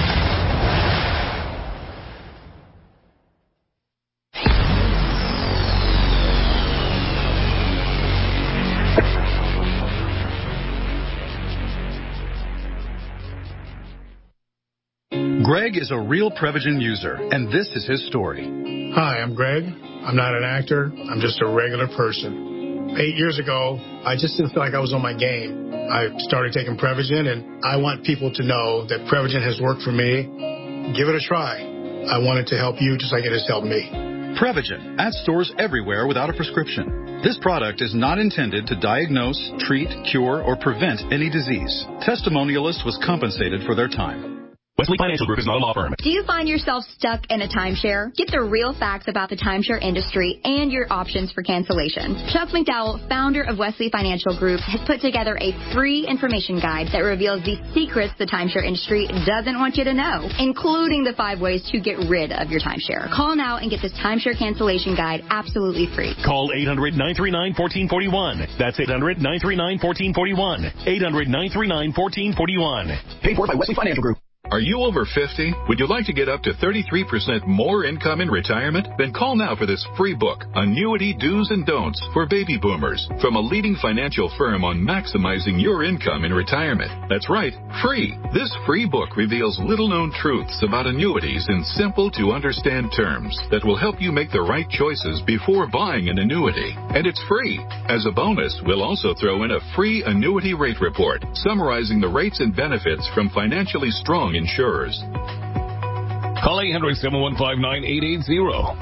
Greg is a real Prevagen user, and this is his story. Hi, I'm Greg. I'm not an actor. I'm just a regular person. Eight years ago, I just didn't feel like I was on my game. I started taking Prevagen, and I want people to know that Prevagen has worked for me. Give it a try. I want it to help you just like it has helped me. Prevagen, at stores everywhere without a prescription. This product is not intended to diagnose, treat, cure, or prevent any disease. Testimonialist was compensated for their time. Wesley Financial Group is not a law firm. Do you find yourself stuck in a timeshare? Get the real facts about the timeshare industry and your options for cancellation. Chuck McDowell, founder of Wesley Financial Group, has put together a free information guide that reveals the secrets the timeshare industry doesn't want you to know, including the five ways to get rid of your timeshare. Call now and get this timeshare cancellation guide absolutely free. Call eight hundred, nine three nine, one four four one. That's eight hundred, nine three nine, one four four one. eight hundred, nine three nine, one four four one. Paid for by Wesley Financial Group. Are you over fifty? Would you like to get up to thirty-three percent more income in retirement? Then call now for this free book, Annuity Do's and Don'ts for Baby Boomers, from a leading financial firm on maximizing your income in retirement. That's right, free. This free book reveals little-known truths about annuities in simple-to-understand terms that will help you make the right choices before buying an annuity. And it's free. As a bonus, we'll also throw in a free annuity rate report summarizing the rates and benefits from financially strong insurers. Call eight hundred, seven one five, nine eight eight zero.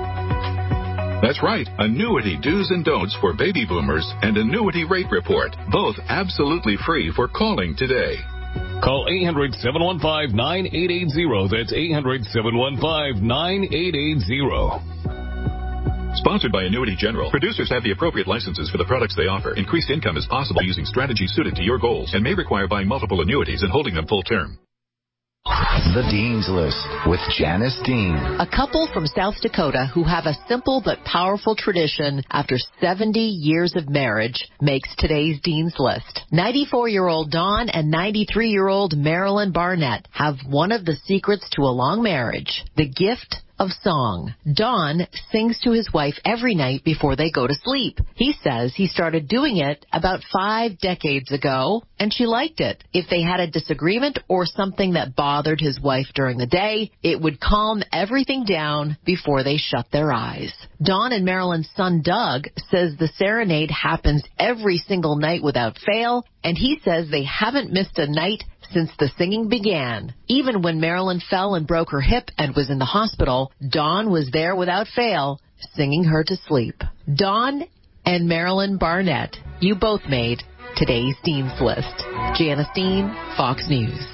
That's right, Annuity Do's and Don'ts for Baby Boomers and Annuity Rate Report, both absolutely free for calling today. Call eight hundred, seven one five, nine eight eight zero. That's eight hundred, seven one five, nine eight eight zero. Sponsored by Annuity General. Producers have the appropriate licenses for the products they offer. Increased income is possible using strategies suited to your goals and may require buying multiple annuities and holding them full term. The Dean's List with Janice Dean. A couple from South Dakota who have a simple but powerful tradition after seventy years of marriage makes today's Dean's List. ninety-four-year-old Dawn and ninety-three-year-old Marilyn Barnett have one of the secrets to a long marriage, the gift of song. Don sings to his wife every night before they go to sleep. He says he started doing it about five decades ago, and she liked it. If they had a disagreement or something that bothered his wife during the day, it would calm everything down before they shut their eyes. Don and Marilyn's son Doug says the serenade happens every single night without fail, and he says they haven't missed a night since the singing began. Even when Marilyn fell and broke her hip and was in the hospital, Dawn was there without fail, singing her to sleep. Dawn and Marilyn Barnett, you both made today's Dean's List. Janice Dean, Fox News.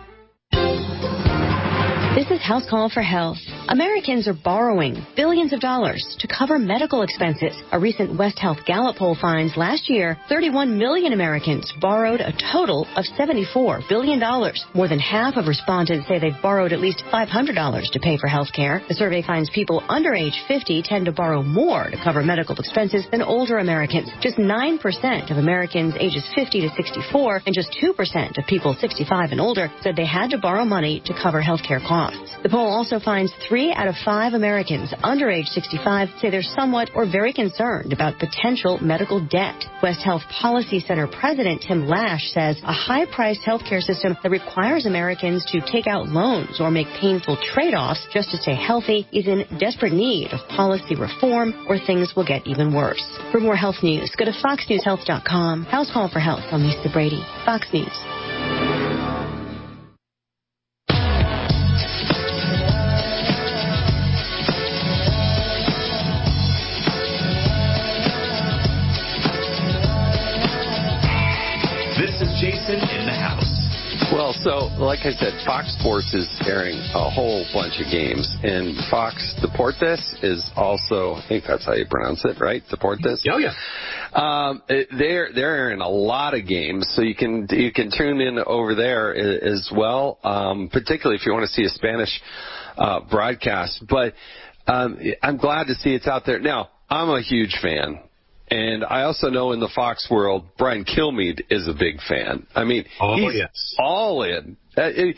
This is House Call for Health. Americans are borrowing billions of dollars to cover medical expenses. A recent West Health Gallup poll finds last year, thirty-one million Americans borrowed a total of seventy-four billion dollars. More than half of respondents say they've borrowed at least five hundred dollars to pay for health care. The survey finds people under age fifty tend to borrow more to cover medical expenses than older Americans. Just nine percent of Americans ages fifty to sixty-four and just two percent of people sixty-five and older said they had to borrow money to cover health care costs. The poll also finds three out of five Americans under age sixty-five say they're somewhat or very concerned about potential medical debt. West Health Policy Center President Tim Lash says a high-priced healthcare system that requires Americans to take out loans or make painful trade-offs just to stay healthy is in desperate need of policy reform, or things will get even worse. For more health news, go to fox news health dot com. House Call for Health. I'm Lisa Brady, Fox News. This is Jason in the House. Well, so, like I said, Fox Sports is airing a whole bunch of games, and Fox Deportes is also, I think that's how you pronounce it, right? Deportes? Oh, yeah. Um, they're, they're airing a lot of games, so you can, you can tune in over there as well, um, particularly if you want to see a Spanish, uh, broadcast. But, um, I'm glad to see it's out there. Now, I'm a huge fan. And I also know in the Fox world, Brian Kilmeade is a big fan. I mean, oh, he's yes. all in. Uh, it,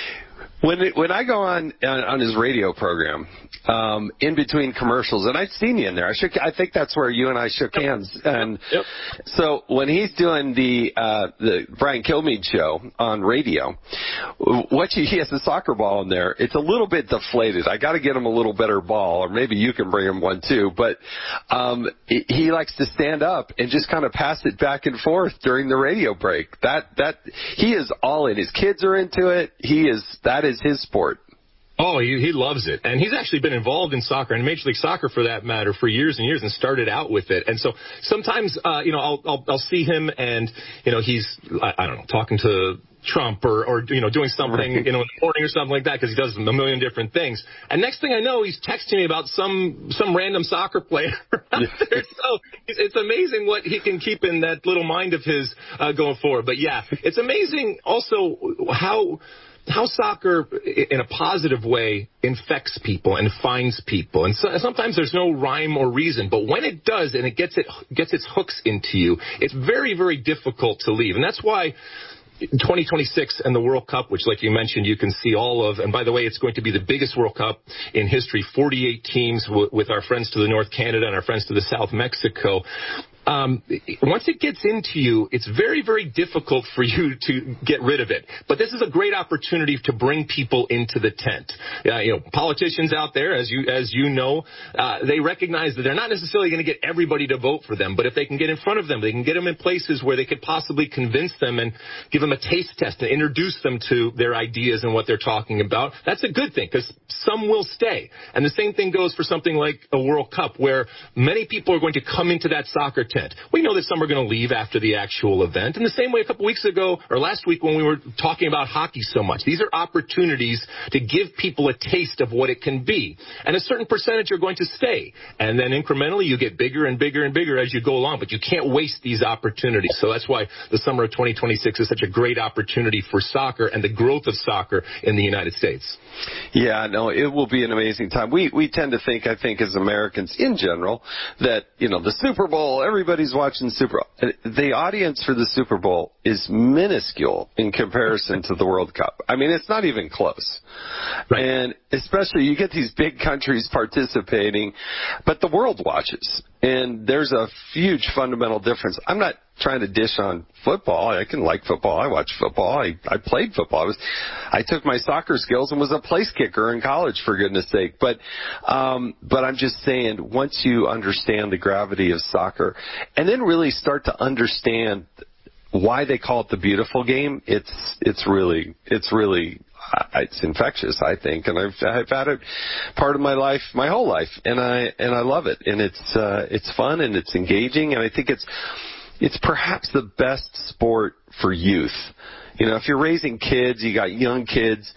when it, when I go on, on on his radio program, um, in between commercials, and I've seen you in there. I shook. I think that's where you and I shook hands. And yep. so when he's doing the uh, the Brian Kilmeade show on radio, what you, he has a soccer ball in there. It's a little bit deflated. I got to get him a little better ball, or maybe you can bring him one too. But um, he, he likes to stand up and just kind of pass it back and forth during the radio break. That that he is all in. His kids are into it. He is that is his sport. Oh, he, he loves it. And he's actually been involved in soccer, and Major League Soccer for that matter, for years and years, and started out with it. And so sometimes, uh, you know, I'll, I'll, I'll see him and, you know, he's, I, I don't know, talking to Trump or, or, you know, doing something, you know, in the morning or something like that, because he does a million different things. And next thing I know, he's texting me about some, some random soccer player out there. So it's, it's amazing what he can keep in that little mind of his, uh, going forward. But yeah, it's amazing also how, how soccer, in a positive way, infects people and finds people. And so, sometimes there's no rhyme or reason, but when it does and it gets it gets its hooks into you, it's very, very difficult to leave. And that's why twenty twenty-six and the World Cup, which, like you mentioned, you can see all of. And by the way, it's going to be the biggest World Cup in history, forty-eight teams w- with our friends to the North, Canada, and our friends to the South, Mexico. Um, once it gets into you, it's very, very difficult for you to get rid of it. But this is a great opportunity to bring people into the tent. Uh, you know, politicians out there, as you as you know, uh, they recognize that they're not necessarily going to get everybody to vote for them. But if they can get in front of them, they can get them in places where they could possibly convince them and give them a taste test and introduce them to their ideas and what they're talking about. That's a good thing, because some will stay. And the same thing goes for something like a World Cup, where many people are going to come into that soccer tent. We know that some are going to leave after the actual event. In the same way, a couple weeks ago or last week when we were talking about hockey so much, these are opportunities to give people a taste of what it can be. And a certain percentage are going to stay. And then incrementally you get bigger and bigger and bigger as you go along. But you can't waste these opportunities. So that's why the summer of twenty twenty-six is such a great opportunity for soccer and the growth of soccer in the United States. Yeah, no, it will be an amazing time. We we tend to think, I think, as Americans in general, that, you know, the Super Bowl, everybody's watching the Super Bowl. The audience for the Super Bowl is minuscule in comparison to the World Cup. I mean, it's not even close. Right. And especially you get these big countries participating, but the world watches. And there's a huge fundamental difference. I'm not trying to dish on football. I can like football. I watch football. I, I played football. I was, I took my soccer skills and was a place kicker in college, for goodness sake. But, um, but I'm just saying, once you understand the gravity of soccer and then really start to understand why they call it the beautiful game, it's, it's really, it's really, it's infectious, I think, and I've I've had it part of my life, my whole life, and I and I love it, and it's uh, it's fun and it's engaging, and I think it's it's perhaps the best sport for youth. You know, if you're raising kids, you got young kids.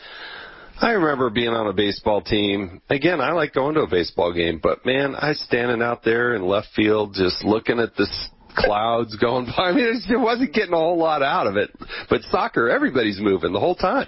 I remember being on a baseball team. Again, I like going to a baseball game, but man, I was standing out there in left field just looking at this clouds going by. I mean, it wasn't getting a whole lot out of it. But soccer, everybody's moving the whole time.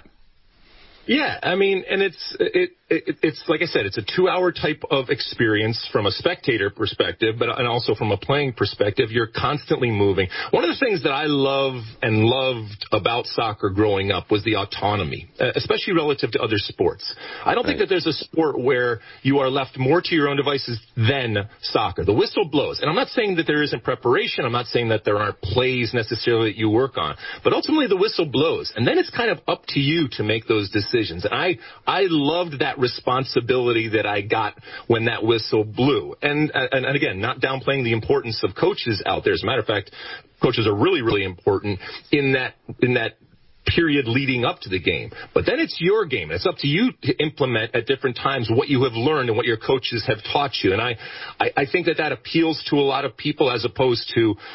Yeah, I mean, and it's it, it it's like I said, it's a two-hour type of experience from a spectator perspective, but and also from a playing perspective. You're constantly moving. One of the things that I love and loved about soccer growing up was the autonomy, especially relative to other sports. I don't right. think that there's a sport where you are left more to your own devices than soccer. The whistle blows, and I'm not saying that there isn't preparation. I'm not saying that there aren't plays necessarily that you work on, but ultimately the whistle blows, and then it's kind of up to you to make those decisions. Decisions. And I, I loved that responsibility that I got when that whistle blew. And, and, and again, not downplaying the importance of coaches out there. As a matter of fact, coaches are really, really important in that, in that period leading up to the game. But then it's your game. It's up to you to implement at different times what you have learned and what your coaches have taught you. And I, I, I think that that appeals to a lot of people as opposed to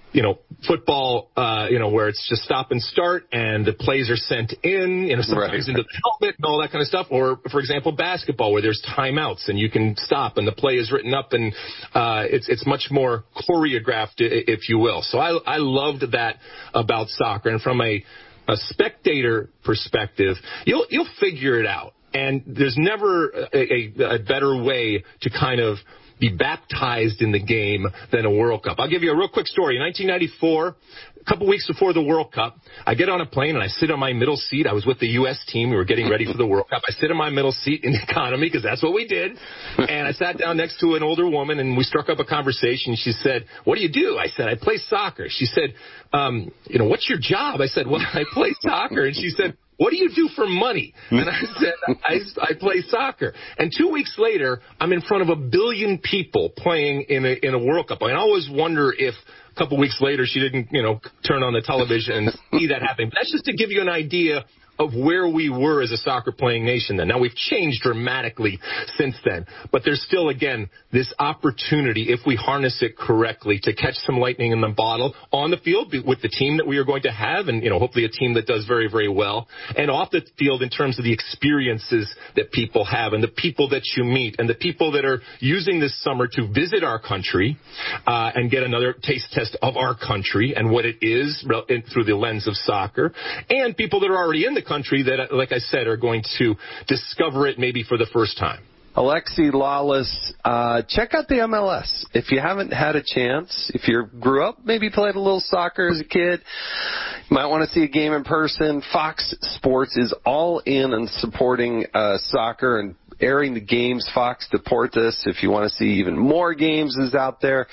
you know, football, uh, you know, where it's just stop and start and the plays are sent in, you know, sometimes right. into the helmet and all that kind of stuff. Or, for example, basketball where there's timeouts and you can stop and the play is written up and uh, it's it's much more choreographed, if you will. So I, I loved that about soccer. And from a, a spectator perspective, you'll you'll figure it out. And there's never a, a, a better way to kind of be baptized in the game than a World Cup. I'll give you a real quick story. In nineteen ninety-four, a couple weeks before the World Cup, I get on a plane and I sit on my middle seat. I was with the U S team. We were getting ready for the World Cup. I sit in my middle seat in economy because that's what we did. And I sat down next to an older woman and we struck up a conversation. She said, "What do you do?" I said, "I play soccer." She said, um, you know, "What's your job?" I said, "Well, I play soccer." And she said, "What do you do for money?" And I said, I, I play soccer. And two weeks later, I'm in front of a billion people playing in a, in a World Cup. I always wonder if a couple weeks later she didn't, you know, turn on the television and see that happening. But that's just to give you an idea of where we were as a soccer-playing nation then. Now, we've changed dramatically since then, but there's still, again, this opportunity, if we harness it correctly, to catch some lightning in the bottle on the field with the team that we are going to have, and, you know, hopefully a team that does very, very well, and off the field in terms of the experiences that people have and the people that you meet and the people that are using this summer to visit our country uh, and get another taste test of our country and what it is through the lens of soccer, and people that are already in the country that, like I said, are going to discover it maybe for the first time. Alexi Lalas, uh, check out the M L S. If you haven't had a chance, if you grew up, maybe played a little soccer as a kid, you might want to see a game in person. Fox Sports is all in on supporting uh, soccer and airing the games. Fox Deportes, if you want to see even more games, is out there.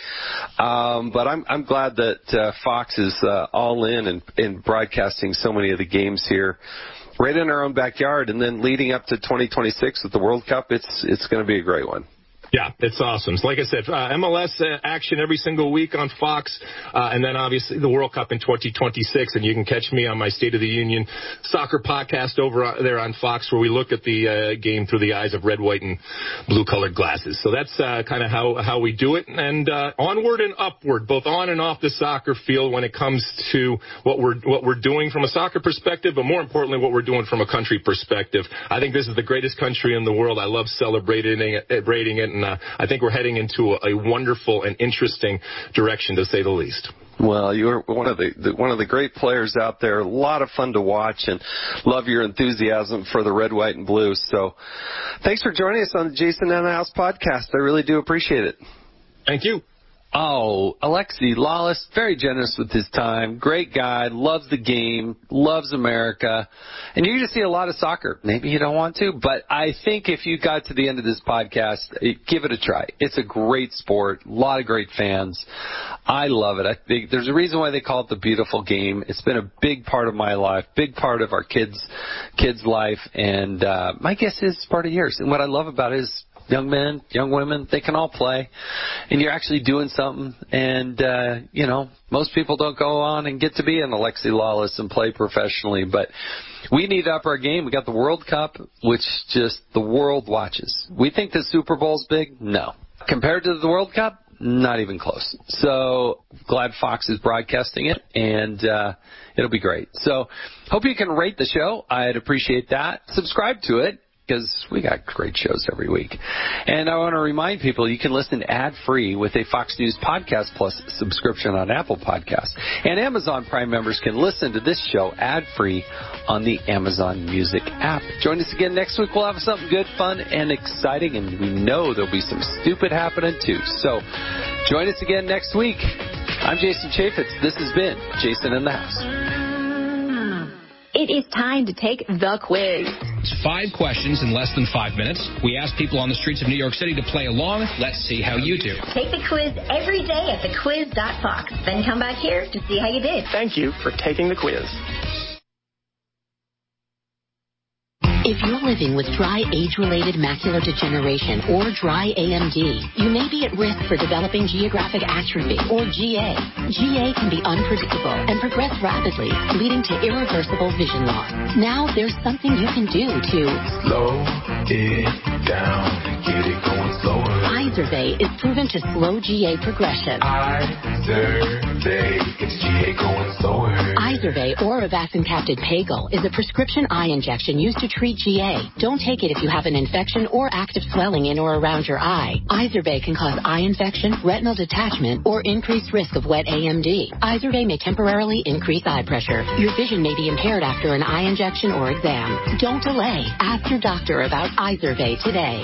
Um, but I'm I'm glad that uh, Fox is uh, all in and, and broadcasting so many of the games here, right in our own backyard. And then leading up to twenty twenty-six with the World Cup, it's it's going to be a great one. Yeah, it's awesome. So like I said, uh, M L S uh, action every single week on Fox, uh, and then obviously the World Cup in twenty twenty-six. And you can catch me on my State of the Union soccer podcast over there on Fox, where we look at the uh, game through the eyes of red, white, and blue-colored glasses. So that's uh, kind of how how we do it. And uh, onward and upward, both on and off the soccer field, when it comes to what we're what we're doing from a soccer perspective, but more importantly, what we're doing from a country perspective. I think this is the greatest country in the world. I love celebrating it, celebrating it, and Uh, I think we're heading into a, a wonderful and interesting direction, to say the least. Well, you're one of the, the one of the great players out there. A lot of fun to watch, and love your enthusiasm for the red, white, and blue. So, thanks for joining us on the Jason in the House podcast. I really do appreciate it. Thank you. Oh, Alexi Lalas, very generous with his time. Great guy, loves the game, loves America. And you just see a lot of soccer. Maybe you don't want to, but I think if you got to the end of this podcast, give it a try. It's a great sport, a lot of great fans. I love it. I think there's a reason why they call it the beautiful game. It's been a big part of my life, big part of our kids' kids' life, and uh, my guess is it's part of yours. And what I love about it is young men, young women, they can all play, and you're actually doing something. And, uh, you know, most people don't go on and get to be an Alexi Lalas and play professionally, but we need to up our game. We got the World Cup, which just the world watches. We think the Super Bowl's big? No. Compared to the World Cup? Not even close. So glad Fox is broadcasting it, and uh, it'll be great. So hope you can rate the show. I'd appreciate that. Subscribe to it, because we got great shows every week. And I want to remind people you can listen ad-free with a Fox News Podcast Plus subscription on Apple Podcasts. And Amazon Prime members can listen to this show ad-free on the Amazon Music app. Join us again next week. We'll have something good, fun, and exciting, and we know there'll be some stupid happening too. So join us again next week. I'm Jason Chaffetz. This has been Jason in the House. It is time to take the quiz. It's five questions in less than five minutes. We ask people on the streets of New York City to play along. Let's see how you do. Take the quiz every day at the quiz dot fox. Then come back here to see how you did. Thank you for taking the quiz. If you're living with dry age-related macular degeneration or dry A M D, you may be at risk for developing geographic atrophy or G A. G A can be unpredictable and progress rapidly, leading to irreversible vision loss. Now there's something you can do to slow it down and get it going slower. Izervay is proven to slow G A progression. Izervay, it's G A going slower. Izervay or avacincaptad pegol is a prescription eye injection used to treat G A. Don't take it if you have an infection or active swelling in or around your eye. Izervay can cause eye infection, retinal detachment, or increased risk of wet A M D. Izervay may temporarily increase eye pressure. Your vision may be impaired after an eye injection or exam. Don't delay. Ask your doctor about Izervay today.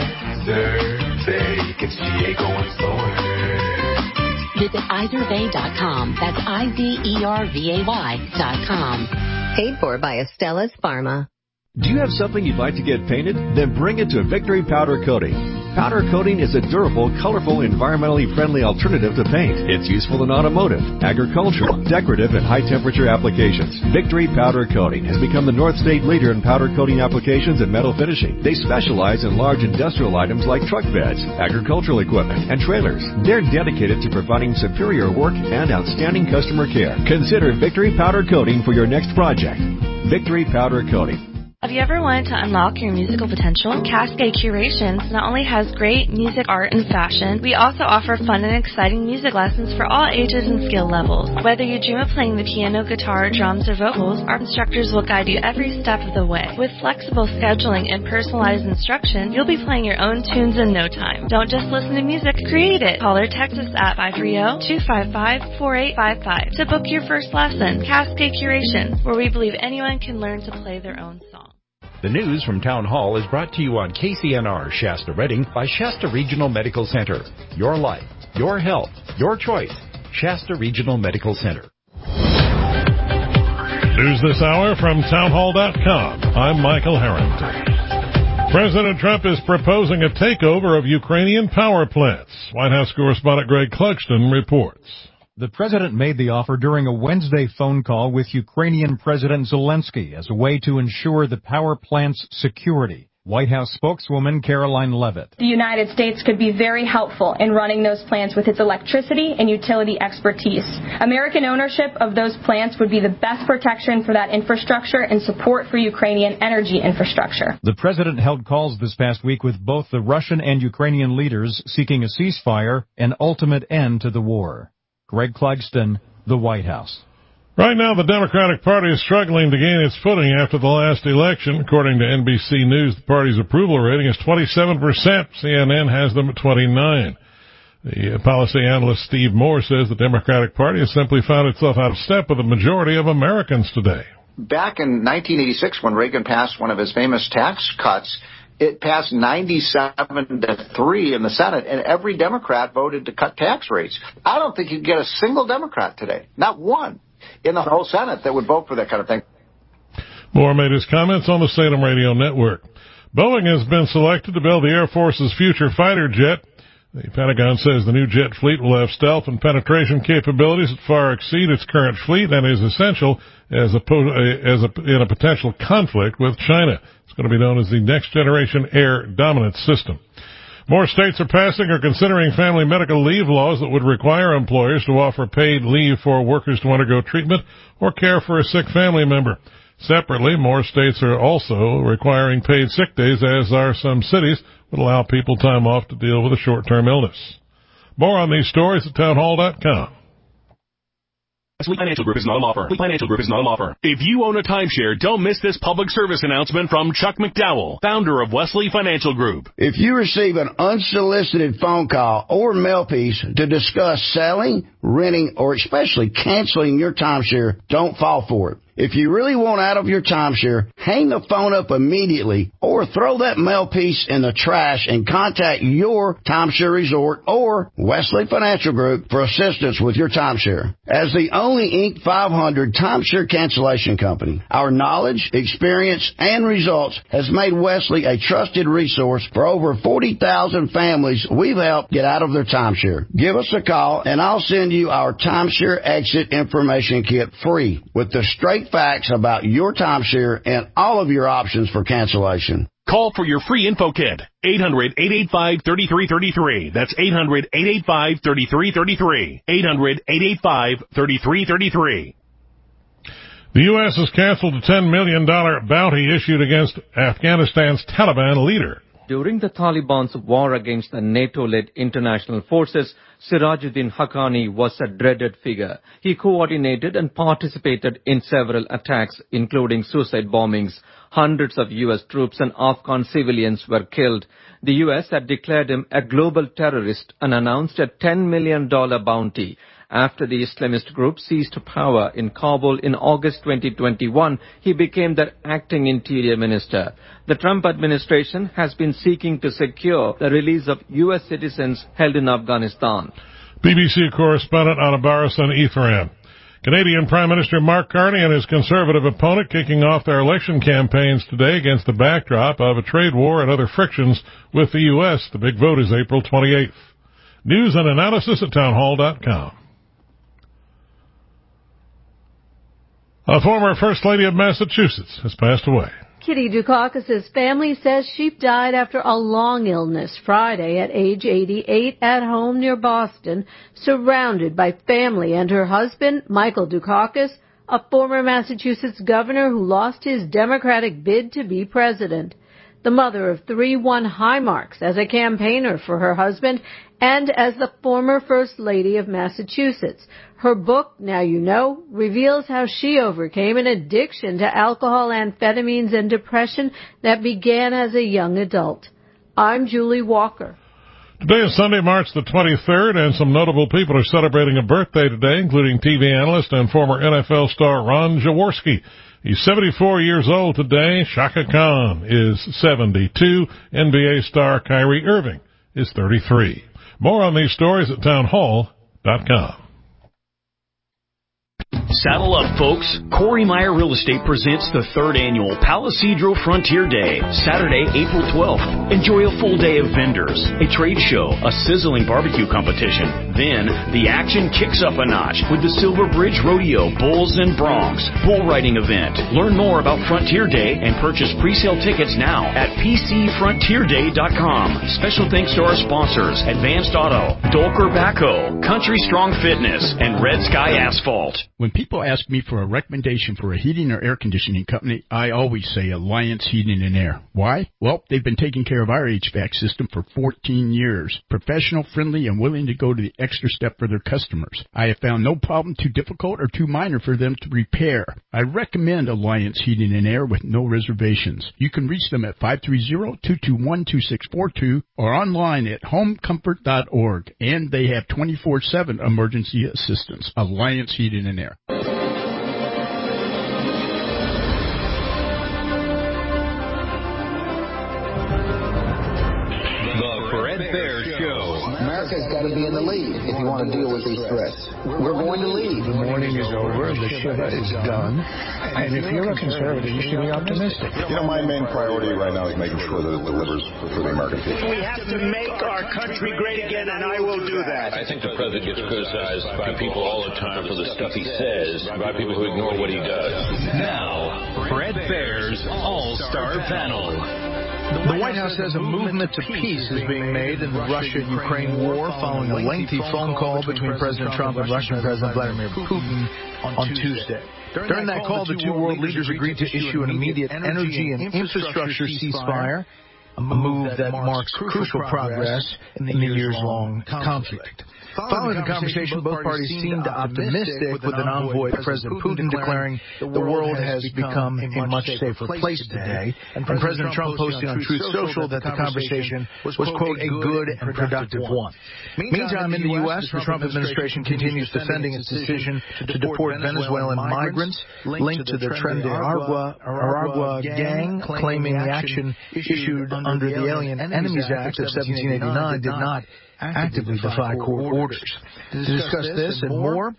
Izervay gets G A going slower. Visit Izervay dot com. That's I Z E R V A Y dot com. Paid for by Estella's Pharma. Do you have something you'd like to get painted? Then bring it to Victory Powder Coating. Powder coating is a durable, colorful, environmentally friendly alternative to paint. It's useful in automotive, agricultural, decorative, and high-temperature applications. Victory Powder Coating has become the North State leader in powder coating applications and metal finishing. They specialize in large industrial items like truck beds, agricultural equipment, and trailers. They're dedicated to providing superior work and outstanding customer care. Consider Victory Powder Coating for your next project. Victory Powder Coating. Have you ever wanted to unlock your musical potential? Cascade Curations not only has great music, art, and fashion, we also offer fun and exciting music lessons for all ages and skill levels. Whether you dream of playing the piano, guitar, drums, or vocals, our instructors will guide you every step of the way. With flexible scheduling and personalized instruction, you'll be playing your own tunes in no time. Don't just listen to music, create it. Call or text us at five three zero, two five five, four eight five five to book your first lesson. Cascade Curations, where we believe anyone can learn to play their own song. The news from Town Hall is brought to you on K C N R Shasta Redding by Shasta Regional Medical Center. Your life, your health, your choice. Shasta Regional Medical Center. News this hour from townhall dot com. I'm Michael Harrington. President Trump is proposing a takeover of Ukrainian power plants. White House correspondent Greg Clugston reports. The president made the offer during a Wednesday phone call with Ukrainian President Zelensky as a way to ensure the power plant's security. White House spokeswoman Caroline Leavitt. The United States could be very helpful in running those plants with its electricity and utility expertise. American ownership of those plants would be the best protection for that infrastructure and support for Ukrainian energy infrastructure. The president held calls this past week with both the Russian and Ukrainian leaders seeking a ceasefire and ultimate end to the war. Greg Clugston, the White House. Right now, the Democratic Party is struggling to gain its footing after the last election. According to N B C News, the party's approval rating is twenty-seven percent. C N N has them at twenty-nine. The policy analyst Steve Moore says the Democratic Party has simply found itself out of step with the majority of Americans today. Back in nineteen eighty-six, when Reagan passed one of his famous tax cuts, it passed ninety-seven to three in the Senate, and every Democrat voted to cut tax rates. I don't think you'd get a single Democrat today, not one, in the whole Senate that would vote for that kind of thing. Moore made his comments on the Salem Radio Network. Boeing has been selected to build the Air Force's future fighter jet. The Pentagon says the new jet fleet will have stealth and penetration capabilities that far exceed its current fleet and is essential as a, as a, in a potential conflict with China. It's going to be known as the Next Generation Air Dominance System. More states are passing or considering family medical leave laws that would require employers to offer paid leave for workers to undergo treatment or care for a sick family member. Separately, more states are also requiring paid sick days, as are some cities, would allow people time off to deal with a short-term illness. More on these stories at townhall dot com. Wesley Financial Group is not a law firm. Wesley Financial Group is not a law firm. If you own a timeshare, don't miss this public service announcement from Chuck McDowell, founder of Wesley Financial Group. If you receive an unsolicited phone call or mail piece to discuss selling, renting, or especially canceling your timeshare, don't fall for it. If you really want out of your timeshare, hang the phone up immediately or throw that mail piece in the trash and contact your timeshare resort or Wesley Financial Group for assistance with your timeshare. As the only Inc five hundred timeshare cancellation company, our knowledge, experience, and results has made Wesley a trusted resource for over forty thousand families we've helped get out of their timeshare. Give us a call and I'll send you our timeshare exit information kit free with the straight fake facts about your timeshare and all of your options for cancellation. Call for your free info kit. eight hundred, eight eight five, three three three three. That's eight hundred, eight eight five, three three three three. eight hundred, eight eight five, three three three three. The U S has canceled a ten million dollars bounty issued against Afghanistan's Taliban leader. During the Taliban's war against the NATO-led international forces, Sirajuddin Haqqani was a dreaded figure. He coordinated and participated in several attacks, including suicide bombings. Hundreds of U S troops and Afghan civilians were killed. The U S had declared him a global terrorist and announced a ten million dollars bounty. After the Islamist group seized power in Kabul in August twenty twenty-one, he became their acting interior minister. The Trump administration has been seeking to secure the release of U S citizens held in Afghanistan. B B C correspondent Anna Barras on Ephraim. Canadian Prime Minister Mark Carney and his Conservative opponent kicking off their election campaigns today against the backdrop of a trade war and other frictions with the U S. The big vote is April twenty-eighth. News and analysis at townhall dot com. A former First Lady of Massachusetts has passed away. Kitty Dukakis' family says she died after a long illness Friday at age eighty-eight at home near Boston, surrounded by family and her husband, Michael Dukakis, a former Massachusetts governor who lost his Democratic bid to be president. The mother of three won high marks as a campaigner for her husband and as the former First Lady of Massachusetts. Her book, Now You Know, reveals how she overcame an addiction to alcohol, amphetamines, and depression that began as a young adult. I'm Julie Walker. Today is Sunday, March the twenty-third, and some notable people are celebrating a birthday today, including T V analyst and former N F L star Ron Jaworski. He's seventy-four years old today. Shaka Khan is seventy-two. N B A star Kyrie Irving is thirty-three. More on these stories at townhall dot com. Saddle up, folks. Corey Meyer Real Estate presents the third annual Palisadro Frontier Day, Saturday, April twelfth. Enjoy a full day of vendors, a trade show, a sizzling barbecue competition. Then, the action kicks up a notch with the Silver Bridge Rodeo Bulls and Broncs bull riding event. Learn more about Frontier Day and purchase pre-sale tickets now at p c frontier day dot com. Special thanks to our sponsors, Advanced Auto, Dolker Backhoe, Country Strong Fitness, and Red Sky Asphalt. When people ask me for a recommendation for a heating or air conditioning company, I always say Alliance Heating and Air. Why? Well, they've been taking care of our H V A C system for fourteen years. Professional, friendly, and willing to go to the extra step for their customers. I have found no problem too difficult or too minor for them to repair. I recommend Alliance Heating and Air with no reservations. You can reach them at five three zero, two two one, two six four two or online at home comfort dot org. And they have twenty-four seven emergency assistance. Alliance Heating and Air. America's got to be in the lead if you want to deal with these threats. We're going to lead. The morning is over. The shiva is done. And if you're a conservative, you should be optimistic. You know, my main priority right now is making sure that it delivers for the American people. We have to make our country great again, and I will do that. I think the president gets criticized by people all the time for the stuff he says, by people who ignore what he does. Now, Fred Fair's All-Star Panel. The White House says a movement to peace is being made in the Russia-Ukraine war following a lengthy phone call between President Trump and Russian President Vladimir Putin on Tuesday. During that call, the two world leaders agreed to issue an immediate energy and infrastructure ceasefire, a move that marks crucial progress in the years-long conflict. Following the conversation, both parties seemed optimistic, with an envoy to President Putin declaring the world has become a much safer place today, and President Trump posting on Truth Social that the conversation was, quote, a good and productive one. Meantime, in the U S, the Trump administration continues defending its decision to deport Venezuelan migrants linked to the Tren de Aragua, Aragua gang, claiming the action issued under the Alien Enemies Act of seventeen eighty-nine did not actively defy court orders. To discuss this and more,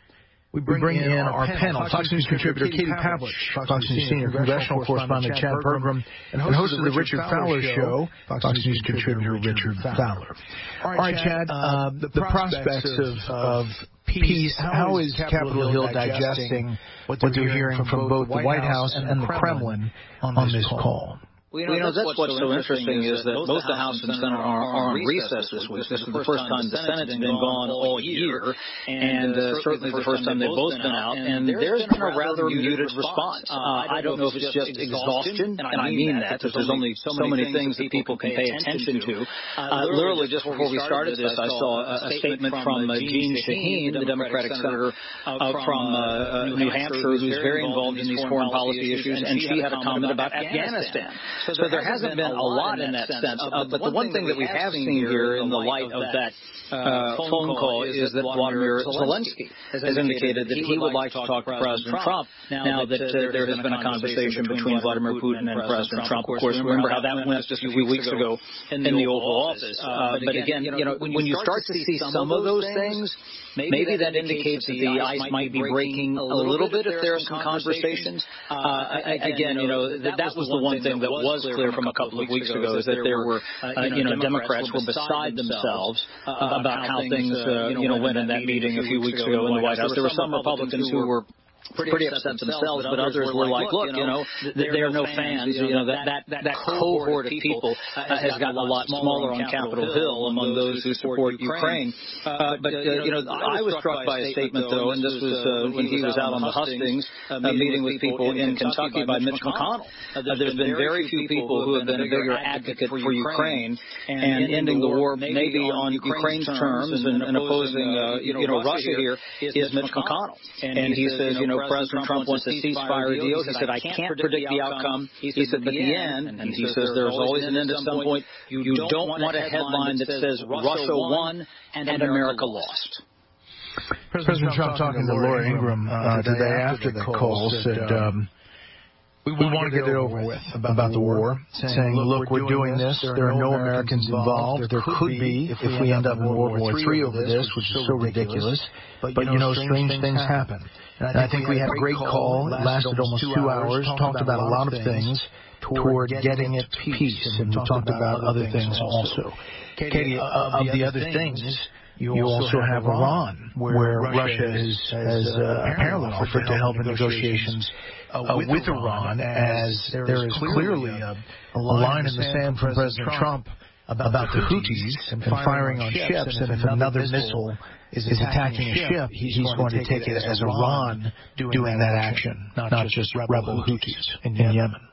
We bring, we bring in our panel, Fox News contributor Katie Pavlich, Fox News senior congressional correspondent Chad Pergram, and host of the Richard Fowler Show, Fox News contributor Richard Fowler. All right, Chad, uh, the prospects of, of peace, how is Capitol Hill digesting what they're hearing from both the White House and the Kremlin on this call? Well, you know, you know that's, that's what's so interesting is that both the House and Senate are, are on recess this week. This is the first time the Senate's been gone all year, and uh, certainly the first time they've both been out. And there's been a rather muted response. Uh, I don't know if it's just exhaustion, and I mean that, because there's only so many things that people can pay attention to. Uh, literally, just before we started this, I saw a, a statement from uh, Jeanne Shaheen, the Democratic senator uh, from uh, uh, New Hampshire, who's very involved in these foreign policy issues, and she had a comment about Afghanistan. So there, so there hasn't been a lot in that sense. Uh, but the one thing that we have seen here in the light of that uh, phone call is that Vladimir Zelensky has indicated that he would like to talk to President Trump now that uh, there has been a conversation between Vladimir Putin and President Trump. Of course, remember how that went just a few weeks ago in the Oval Office. Uh, but again, you know, when you start to see some of those things, maybe that indicates that the ice might be breaking a little bit if there are some conversations. Uh, again, you know, that, that was the one thing that was clear from a couple of weeks ago, is that there were, uh, you know, Democrats were beside themselves uh, about how things, uh, you know, went in that meeting a few weeks ago in the White House. There were some Republicans who were pretty, pretty upset themselves, but others were like, look, you know, there are no fans. You know, that, that, that cohort of people uh, has gotten a lot smaller on Capitol Hill among those who support Ukraine. Uh, but, uh, you know, I was struck by a statement, though, and this was uh, when he was out on the hustings, uh, meeting with people in Kentucky by Mitch McConnell. Uh, there's been very few people who have been a bigger advocate for Ukraine and ending the war maybe on Ukraine's terms and, and opposing, uh, you know, Russia here is Mitch McConnell. And he says, you know, President Trump wants a ceasefire deal. He said, I can't predict the outcome. He said, but the end, and he says there's always an end at some point, you don't want a headline that says Russia won and America lost. President Trump talking to Laura Ingraham uh, today after the call said, um, we want to get it over with about the war, saying, look, we're doing this. There are no Americans involved. There could be if we end up in World War Three over this, which is so ridiculous. But, you know, strange things happen. And I think we had a great call. It lasted almost two hours, talked about a lot of things toward getting it peace, and we talked about other things also. Katie, of the other things, you also have Iran, where Russia has, has uh, apparently offered to help in negotiations uh, with Iran, as there is clearly a, a line in the sand from President Trump about the Houthis and firing on ships, and if another missile is attacking a ship, he's going to take it as Iran doing that action, not just rebel Houthis in Yemen.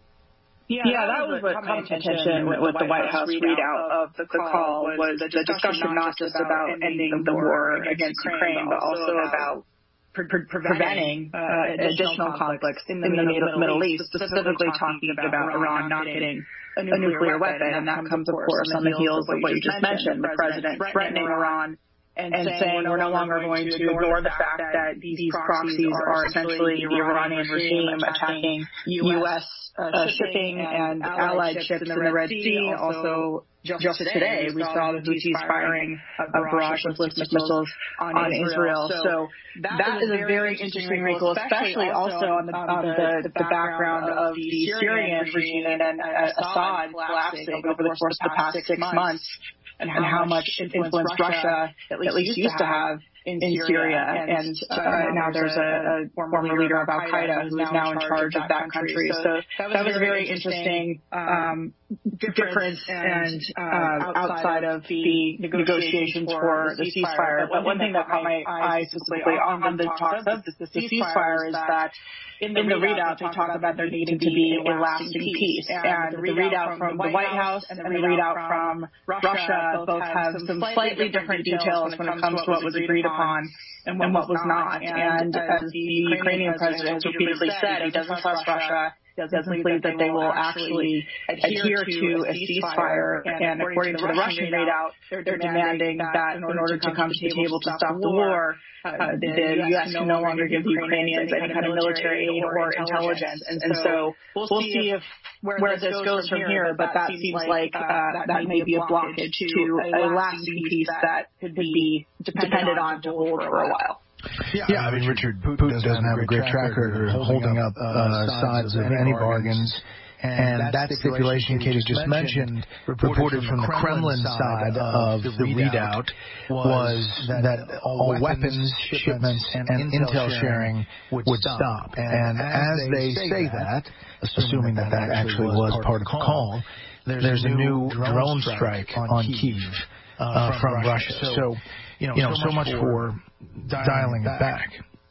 Yeah, yeah, that was what caught attention with the White House readout of the call, was the discussion not just about ending the war against Ukraine, but also about pre- pre- preventing uh, additional conflicts in the Middle, Middle East, specifically talking about Iran not getting a nuclear weapon. And that comes, of course, on the heels of what you just mentioned, the president threatening Iran and, and saying we're no longer going to ignore the fact that these proxies are essentially the Iranian regime attacking U S Uh, shipping and allied ships in the Red Sea. Also, just today, we saw the Houthis firing a barrage of ballistic missiles on Israel. So that is a very interesting wrinkle, especially also on the, on the, the background of the Syrian regime and Assad collapsing over the course of the past six months, and how much influence Russia at least used to have in Syria, and uh, now there's a, a former leader of Al-Qaeda who is now in charge of that country. So that was a very interesting um, difference and uh, outside of the negotiations for the ceasefire. But one thing that caught my eye specifically on the talks of the ceasefire is that in the readout they talk about there needing to be a lasting peace. And the readout from the White House and the readout from Russia both have some slightly different details when it comes to what was agreed upon and what, and what was not. And as the Ukrainian president has repeatedly said, he doesn't trust Russia, doesn't believe that they will actually adhere to a ceasefire. And according to the Russian readout, they're demanding that in order to come to the table to stop the war, Uh, the, the U S can no longer give the Ukrainians any kind of military aid or intelligence. And, and so we'll see if where, where this goes from here, but that seems like uh, that may be a blockage to a lasting peace that could be depended on to hold for a while. Yeah, yeah, I mean, Richard Putin doesn't have a great track record of holding up uh, sides of any bargains. And that stipulation Katie just mentioned, reported from the Kremlin side of the readout, was that all weapons shipments and intel sharing would stop. And as they say that, assuming that that actually was part of the call, there's a new drone strike on Kyiv uh, from Russia. So, you know, so much for dialing it back.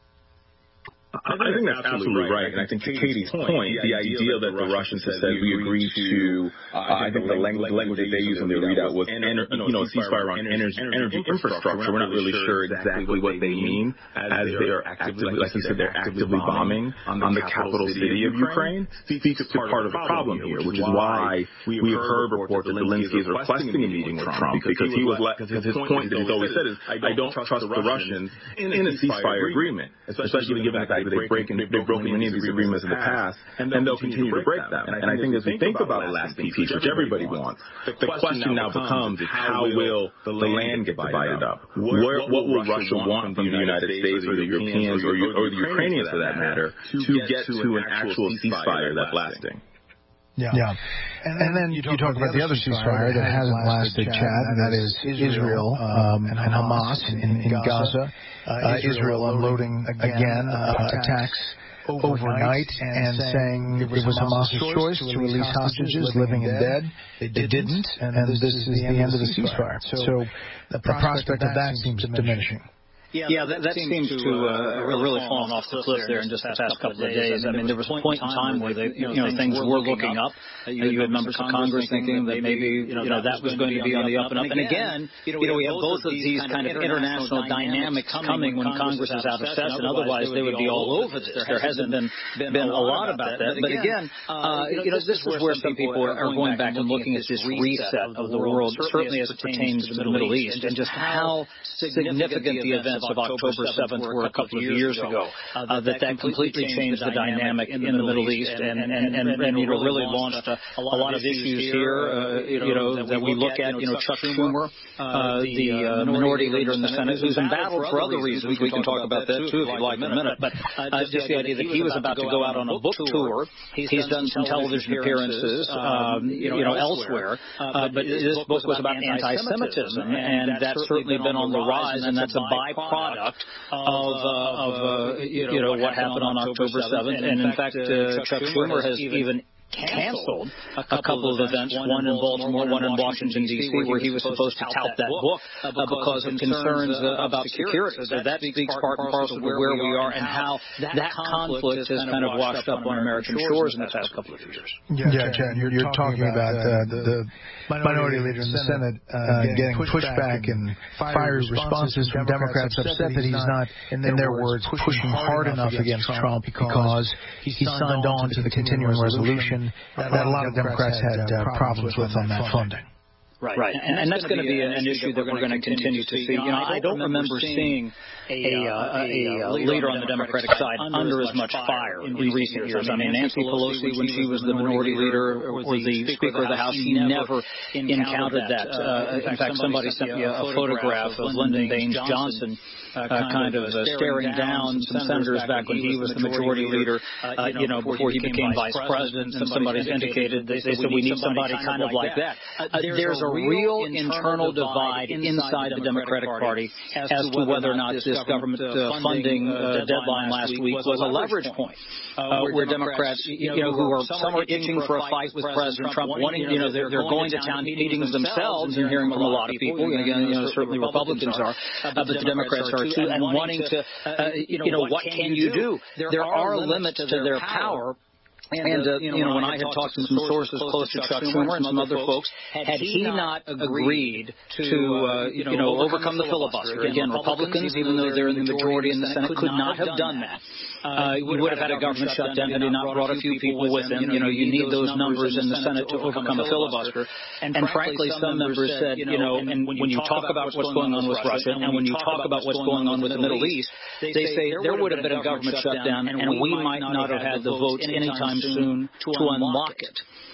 I think that's absolutely right. And I think to Katie's point, the idea that the Russians have said we agreed to, uh, I think the language, language that they used in their readout was, ener, you know, ceasefire on energy, energy infrastructure. We're not really sure exactly what they mean as they are actively, like you said, they're actively bombing on the capital city of Ukraine. Speaks to part of the problem here, which is why we've heard reports that Zelensky is requesting a meeting with Trump because he was, because his point that he's always said is, I don't trust the Russians in a ceasefire agreement, especially given the fact that they break and they've broken many of these agreements in the past, and they'll continue to break them. And I think as we think about a lasting peace, which everybody wants, the question now becomes is how will the land get divided up? Where, what will Russia want from the United States or the Europeans or, or the Ukrainians, for that matter, to get to an actual ceasefire that's lasting? Yeah. yeah. And, and then you talk, you talk about the other ceasefire that hasn't lasted, Chad, and that is Israel um, and Hamas in, in Gaza. Uh, Israel unloading again uh, attacks overnight and saying it was Hamas's choice to release hostages, living and dead. They didn't, and this is the end of the ceasefire. So the prospect of that seems diminishing. Yeah, yeah, that, that seems to uh, really fallen off the cliff there in just the past couple of days. I mean, there was a point in time where they, you know, things were looking up. You had members of Congress thinking that maybe, you know, that was going to be on the up and up. And again, you know, we have both of these kind of international dynamics coming when Congress is out of session. Otherwise, they would be all over this. There hasn't been been a lot about that. But again, uh, you know, this is where some people are going back and looking at this reset of the world, certainly as it pertains to the Middle East, and just how significant the events of October seventh were a couple of years ago, uh, that that completely changed the dynamic in the Middle East and, and, and, and, and you know, really launched a, a lot of issues here, uh, you know, that we look at, you know, Chuck Schumer, uh, the uh, minority leader in the Senate, who's in battle for other reasons. We can talk about that, too, if you'd like in a minute. But uh, just the idea that he was about to go out on a book tour. He's done some television appearances, um, you know, elsewhere. Uh, but this book was about anti-Semitism, and that's certainly been on the rise, and that's a byproduct of, uh, of uh, you know, what happened on October seventh. And in fact, uh, Chuck Schumer has even canceled a couple of events, one in Baltimore, one in Washington, D C, where he was supposed to tout that book uh, because of concerns uh, about security. So that speaks part and parcel to where we are and how that conflict has kind of washed up on American shores in the past couple of years. Yeah, yeah, Chad, you're, you're talking about uh, the minority leader in the Senate uh, getting pushback and fiery responses from Democrats upset that he's not, in their words, pushing hard enough against Trump because he signed on to the continuing resolution that a lot of Democrats had uh, problems with on that funding. Right, right. And, and that's going to be an, an issue that we're going to continue to see. You know, I don't remember seeing a, uh, a, a leader on the Democratic side under as much fire in recent years. I mean, Nancy Pelosi, when she was the minority leader or the Speaker of the House, she never encountered that. Uh, in fact, somebody sent me a, a photograph of Lyndon Baines Johnson Uh, kind of uh, staring down some senators back when he was the majority leader, uh, you know, before he became vice president, and somebody's indicated, they, they said we need somebody kind of like that. Uh, there's a real internal divide inside the Democratic Party as to whether or not this government uh, funding uh, deadline last week was a leverage point, uh, where Democrats, you know, who are some are itching for a fight with President Trump, wanting, you know, they're, they're going to town meetings themselves and hearing from a lot of people, and again, you know, certainly Republicans are, uh, but the Democrats are too, and wanting to, uh, you know, what can you do? There are limits to their power. And, uh, you know, when I had talked to some sources close to Chuck Schumer and some other folks, had he not agreed to, uh, you know, overcome the filibuster, again, Republicans, even though they're in the majority in the Senate, could not have done that. Uh, you would have had a government shutdown had he not brought a few people with him. You know, you need those numbers in the Senate to overcome a filibuster. And frankly, some members said, you know, and when you talk about what's going on with Russia and when you talk about what's going on with the Middle East, they say there would have been a government shutdown and we might not have had the votes anytime soon to unlock it.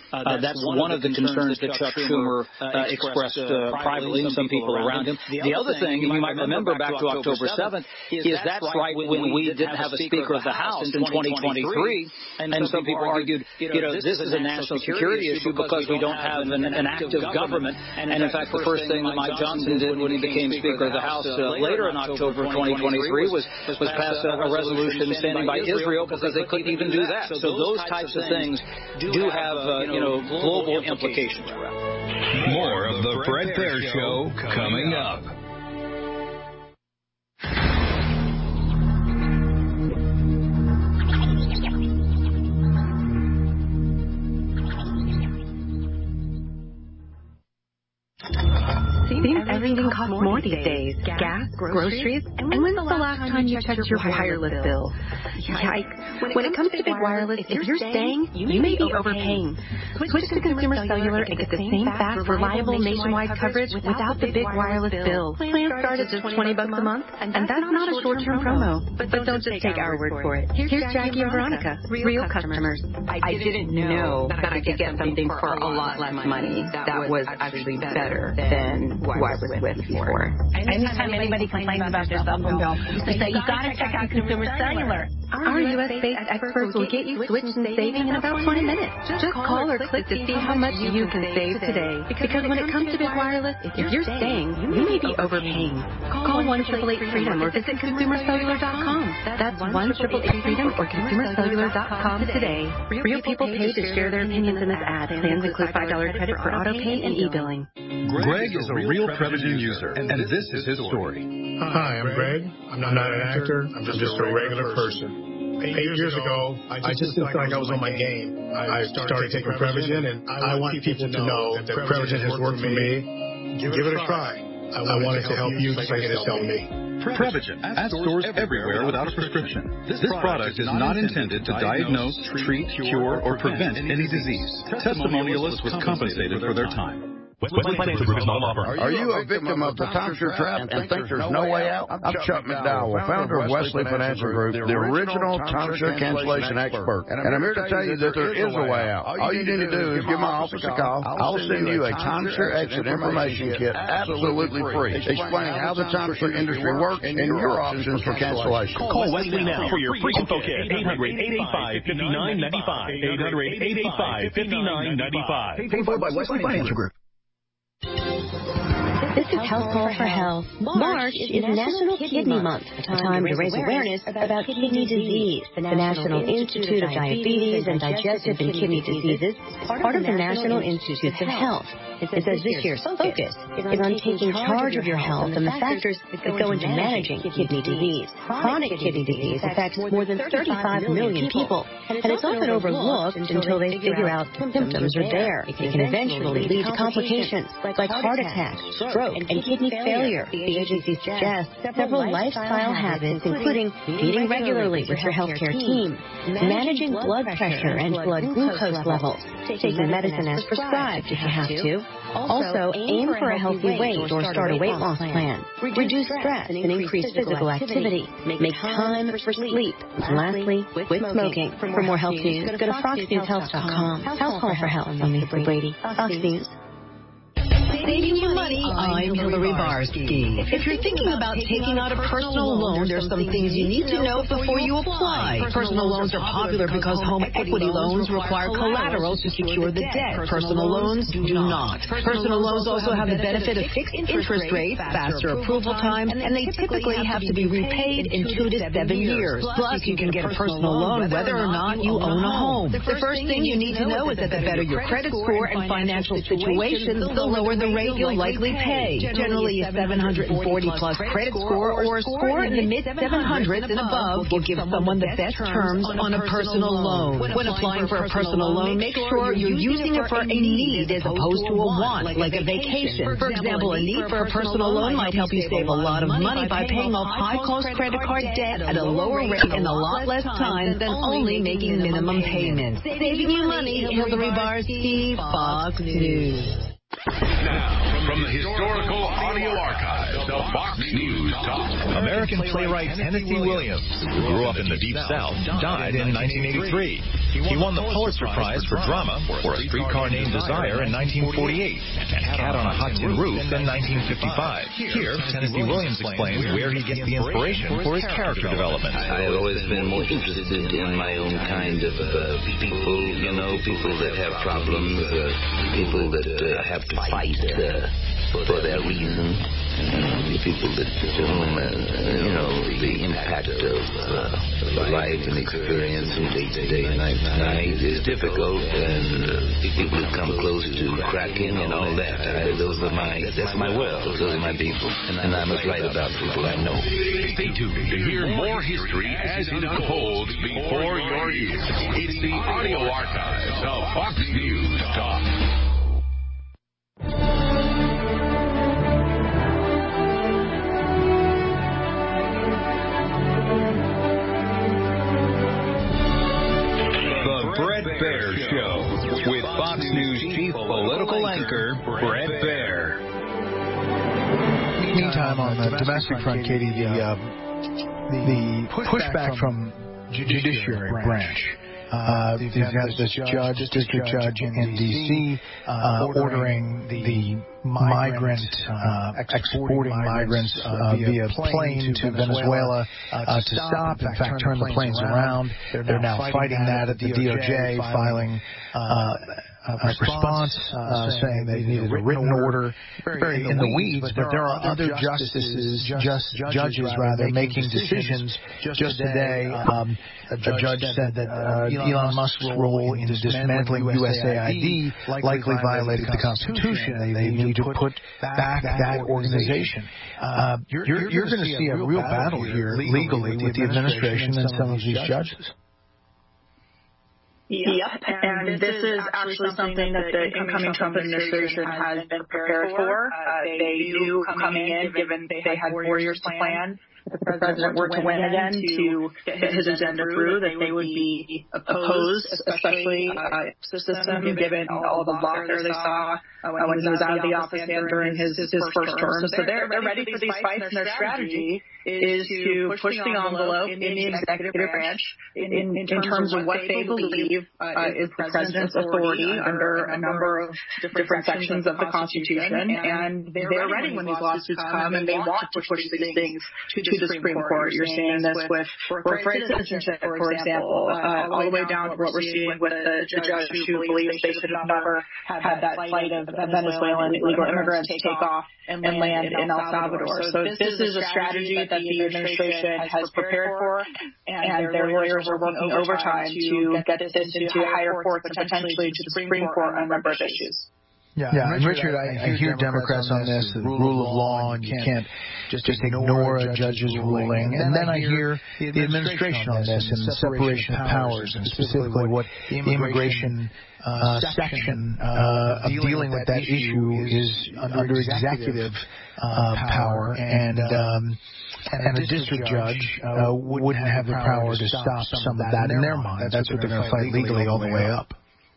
Uh, that's one of the concerns that Chuck Schumer uh, expressed uh, privately and some people around him. The other thing, you might remember back to October seventh, is that's right when we didn't have a Speaker of the House in twenty twenty-three, and some people argued, you know, this is a national security issue because we don't have an, an active government. And in fact, the first thing that Mike Johnson did when he became Speaker of the House uh, later in October of twenty twenty-three was, was pass a, a resolution standing by Israel because they couldn't even do that. So those types of things do have, uh, you know, global implications. More of the Fred Fair Show coming up. Seems everything costs more these days. Gas, groceries, and when's the last time you checked your wireless bill? Yikes. When it comes to big wireless, if you're staying, you may be overpaying. Switch to Consumer Cellular and get the same fast, reliable nationwide coverage without the big wireless bill. Plans start at just twenty bucks a month, and that's not a short-term promo. But don't just take our word for it. Here's Jackie and Veronica, real customers. I didn't know that I could get something for a lot less money that was actually better than who I was with before. Anytime anybody complains about their cell phone bill, they say, you gotta check out Consumer Cellular. Our U S-based experts will get you switched and saving in about twenty minutes. Just call or click to see how much you can save today. Because when it comes to big wireless, if you're staying, you may be overpaying. Call one eight eight eight freedom or visit consumer cellular dot com. That's one eight eight eight freedom or consumer cellular dot com today. Real people pay to share their opinions in this ad. Plans include five dollars credit for auto pay and e-billing. Greg is a real Prevagen user, and this is his story. Hi, I'm Greg. I'm not, I'm not an actor. I'm just, just a regular person. Eight, Eight years ago, I just felt like I was on my game. I started taking Prevagen, and I want people to know that Prevagen has worked for me. Give it a try. I wanted to help you just like it has helped me. Prevagen at stores everywhere without a prescription. This product is not intended to diagnose, treat, cure, or prevent any disease. Testimonialists was compensated for their time. Wesley Financial Group is not an offer. Are you a victim of the timeshare trap and think there's no way out? I'm Chuck McDowell, founder of Wesley Financial Group, the original timeshare cancellation expert. And I'm here to tell you that there is a way out. All you need to do is give my office a call. I'll send you a timeshare exit information kit absolutely free, explaining how the timeshare industry works and your options for cancellation. Call Wesley now for your free info kit. eight hundred, eight eight five, five nine nine five. eight hundred, eight eight five, five nine nine five. Paid for by Wesley Financial Group. This is Health Call for Health. March is National Kidney Month, a time to raise awareness about kidney disease. The National Institute of Diabetes and Digestive and Kidney Diseases is part of the National Institutes of Health. It says this year's focus is on taking charge of your health and the factors that go into managing kidney disease. Chronic kidney disease affects more than thirty-five million people, and it's often overlooked until they figure out symptoms are there. It can eventually lead to complications like heart attack, stroke, and kidney failure. The agency suggests several lifestyle habits, including eating regularly with your healthcare team, managing blood pressure and blood glucose levels, taking medicine as prescribed if you have to. Also, aim for a healthy weight or start a weight loss plan. Reduce stress and increase physical activity. Make time for sleep. And lastly, quit smoking. For more health news, go to fox news health dot com. Health Call for Health. I'm Lisa Brady. Fox News. Saving you money, I'm Hillary Barsky. If you're thinking about taking out a personal loan, there's some things you need to know before you apply. Personal loans are popular because home equity loans require collateral to secure the debt. Personal loans do not. Personal loans also have the benefit of fixed interest rates, faster approval times, and they typically have to be repaid in two to seven years. Plus, you can get a personal loan whether or not you own a home. The first thing you need to know is that the better your credit score and financial situation, the lower the rate you'll likely pay. Generally, a seven hundred forty plus credit score or a score in the mid seven hundreds and above will give someone the best terms on a personal loan. When applying for a personal loan, make sure you're using it for a need as opposed to a want, like a vacation. For example, a need for a personal loan might help you save a lot of money by paying off high-cost credit card debt at a lower rate in a lot less time than only making minimum payments. Saving you money, Hillary Barsky, Fox News. Now, from the historical audio archives of Fox News Talk. American playwright Tennessee Williams, who grew up in the Deep South, died in nineteen eighty-three. He won the Pulitzer Prize for drama for A Streetcar Named Desire in nineteen forty-eight and Cat on a Hot Tin Roof in nineteen fifty-five. Here, Tennessee Williams explains where he gets the inspiration for his character development. I've always been more interested in my own kind of uh, people, you know, people that have problems, uh, people that uh, have to fight uh, for their reason, uh, people that, to whom, uh, you know, the impact of uh, life and experience from day to day and night to night is difficult, and uh, people who come close to cracking and all that. I, those are my, that's my world. Those are my people, and I must write about people I know. Stay tuned to hear more history as it unfolds before your ears. It's the audio archives of Fox News Talk. Bret Baier Show with Fox News chief political anchor Bret Baier. Meantime, on the domestic front, Katie, the uh, the pushback from judiciary branch. Uh, you've had this judge, district judge in D C, uh, ordering the migrant, uh, exporting migrants uh, via plane to Venezuela uh, to stop, in fact, turn the planes around. They're now fighting that at the D O J, filing uh, a response uh, saying they needed a written order. Very in the weeds, but there are other justices, just judges rather, making decisions. Just today, um, a judge said that uh, Elon Musk's role in dismantling U S A I D likely violated the Constitution, and they need to put back that organization. Uh, you're you're going to see a real battle here legally with the administration and some of these judges. Yep, and this is actually something that the incoming Trump administration has been prepared for. Uh, they knew coming in, given they had four years to plan, if the president were to win again, to get his agenda through, that they would be opposed, especially uh, system, given all the lawfare they saw uh, when he was out of the office and during his, his first term. So they're, they're ready for these fights, and their strategy is to push the envelope in the executive branch in, in, in terms of what they believe uh, is the president's authority under a number of different sections of the Constitution. And they're ready when these lawsuits come, and they want to push these things to the Supreme Court. You're seeing this with birthright citizenship, for example, uh, all the way down to what we're seeing with the, the judge who believes they should have never had that flight of Venezuelan illegal immigrants take off and land in El Salvador. So this is a strategy that the administration has prepared for, and their lawyers are working overtime to get this into higher courts and potentially to the Supreme Court on a number of issues. Yeah, yeah, and Richard, I, I hear Democrats on this, the rule of law, and you can't just, just ignore a judge's ruling. And then I hear the administration on this and the separation of powers, and specifically what the immigration uh, section uh, of dealing with that issue is under executive uh, power, and um, and a district judge uh, wouldn't have the power to stop some of that in their mind. That's what they're going to fight legally all the way up.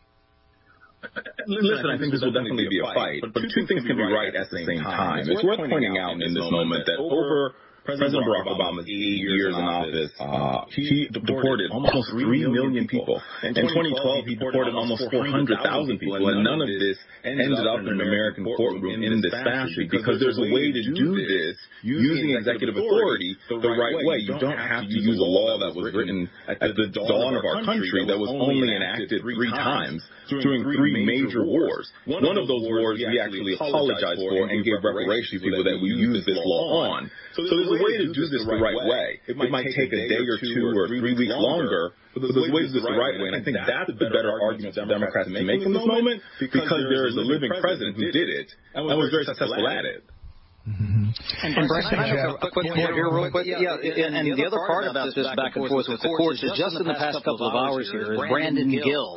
Listen, I think this will definitely be a fight, but two things can be right at the same time. It's worth pointing out in this moment that over President Barack Obama's eight years in office, uh, he deported almost three million people. In twenty twelve, he deported almost four hundred thousand people, and none of this ended up in an American courtroom in this fashion, because there's a way to do this using executive authority the right way. You don't have to use a law that was written at the dawn of our country that was only enacted three times during three major wars. One of those wars we actually apologized for and gave reparations to people that we used this law on. So there's a way to do this the right way. It might take a day or two or three weeks longer, but there's a way to do this the right way. And I think that's the better argument for Democrats to make in this moment, because there is a living president who did it and was very successful at it. Mm-hmm. And, and Brett, can I have a quick point here real quick? Yeah, and, and the other part about this back and forth with the courts is just in the past couple of hours here is Brandon Gill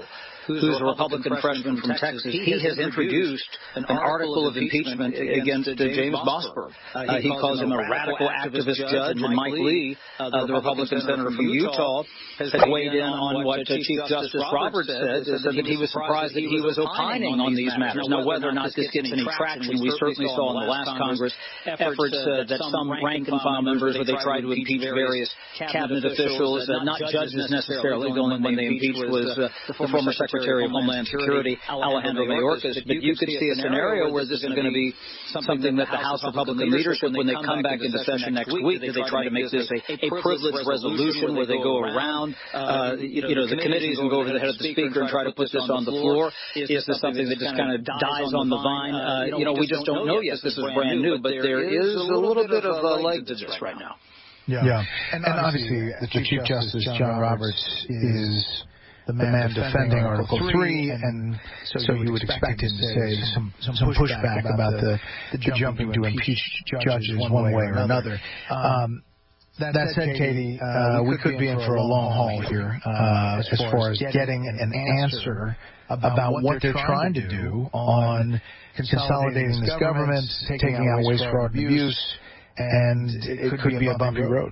who's a Republican freshman from Texas, he has introduced an article of impeachment against uh, James Mossberg. Uh, he calls him a radical activist judge, and Mike Lee, uh, the Republican senator from Utah, has weighed in on what uh, Chief Justice Roberts said, said that he was surprised that he was opining on these matters. Now, whether or not this gets any traction, we certainly saw in the last Congress efforts uh, that some rank and file members, where they tried to impeach various cabinet officials, uh, not judges necessarily. The only one they impeached was uh, the former Secretary of Homeland Security, Alejandro Mayorkas. But you could see a scenario where this is going to be something that the House Republican leadership, when they come back into session next week, that they try to make this a, a privileged resolution where they go around, uh, you know, the committees and go over the head of the Speaker and try to put this on the floor. Is this something that just kind of dies on the vine? Uh, you know, we just don't know yet. This is brand new, but there is a little bit of a leg to this right now. Yeah, yeah. And, and obviously, the Chief, Chief Justice, Justice John Roberts, is the man, the man defending Article three, and so, so you would expect him to say some, some, some pushback about the, the, the jumping to impeach judges one way or another. Um, that, that said, Katie, uh, we could be in for a long haul here uh, as far as getting an answer about what they're trying to do on consolidating this government, taking out waste, fraud, and abuse. And it, it could, could be a bumpy road.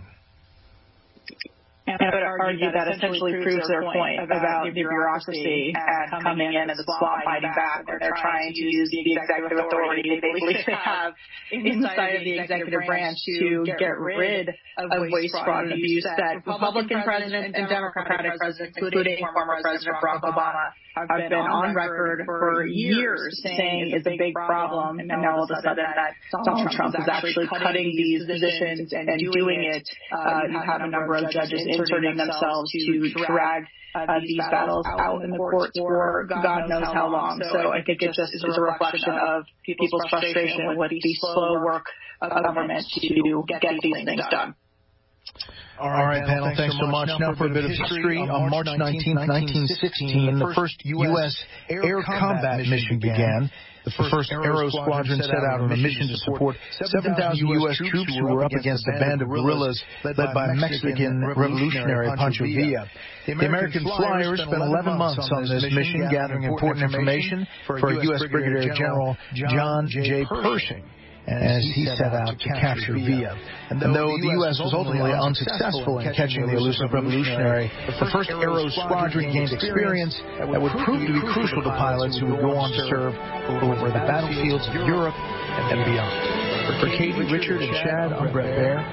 And I would argue that essentially proves their point about the bureaucracy and coming in and swap fighting back when they're trying to use the executive authority they believe they have inside of the executive branch to get rid of waste, fraud, and abuse that Republican presidents and Democratic presidents, including former President Barack Obama, have been on record for years saying is a big problem, and now all of a sudden that Donald Trump is actually cutting these positions and doing it. Uh, you have a number of judges inserting themselves to drag uh, these battles out in the courts for God knows how long. So I think it just is a reflection of people's frustration with the slow work of government to get these things done. All right, panel, thanks, thanks so much. Now, now for a bit of history. On March nineteenth, nineteen sixteen, the first U S air combat mission began. The first Aero Squadron set out on a mission to support seven thousand U S troops who were up against a band of guerrillas led by Mexican revolutionary Pancho Villa. The American flyers spent eleven months on this mission, gathering important information for U S Brigadier General John J. Pershing as he set out to capture Villa. And though the U S was ultimately unsuccessful in catching the elusive revolutionary, the first Aero Squadron gained experience that would prove to be crucial to pilots who would go on to serve over the battlefields of Europe and beyond. For Katie, Richard, and Chad, I'm Brett Baer.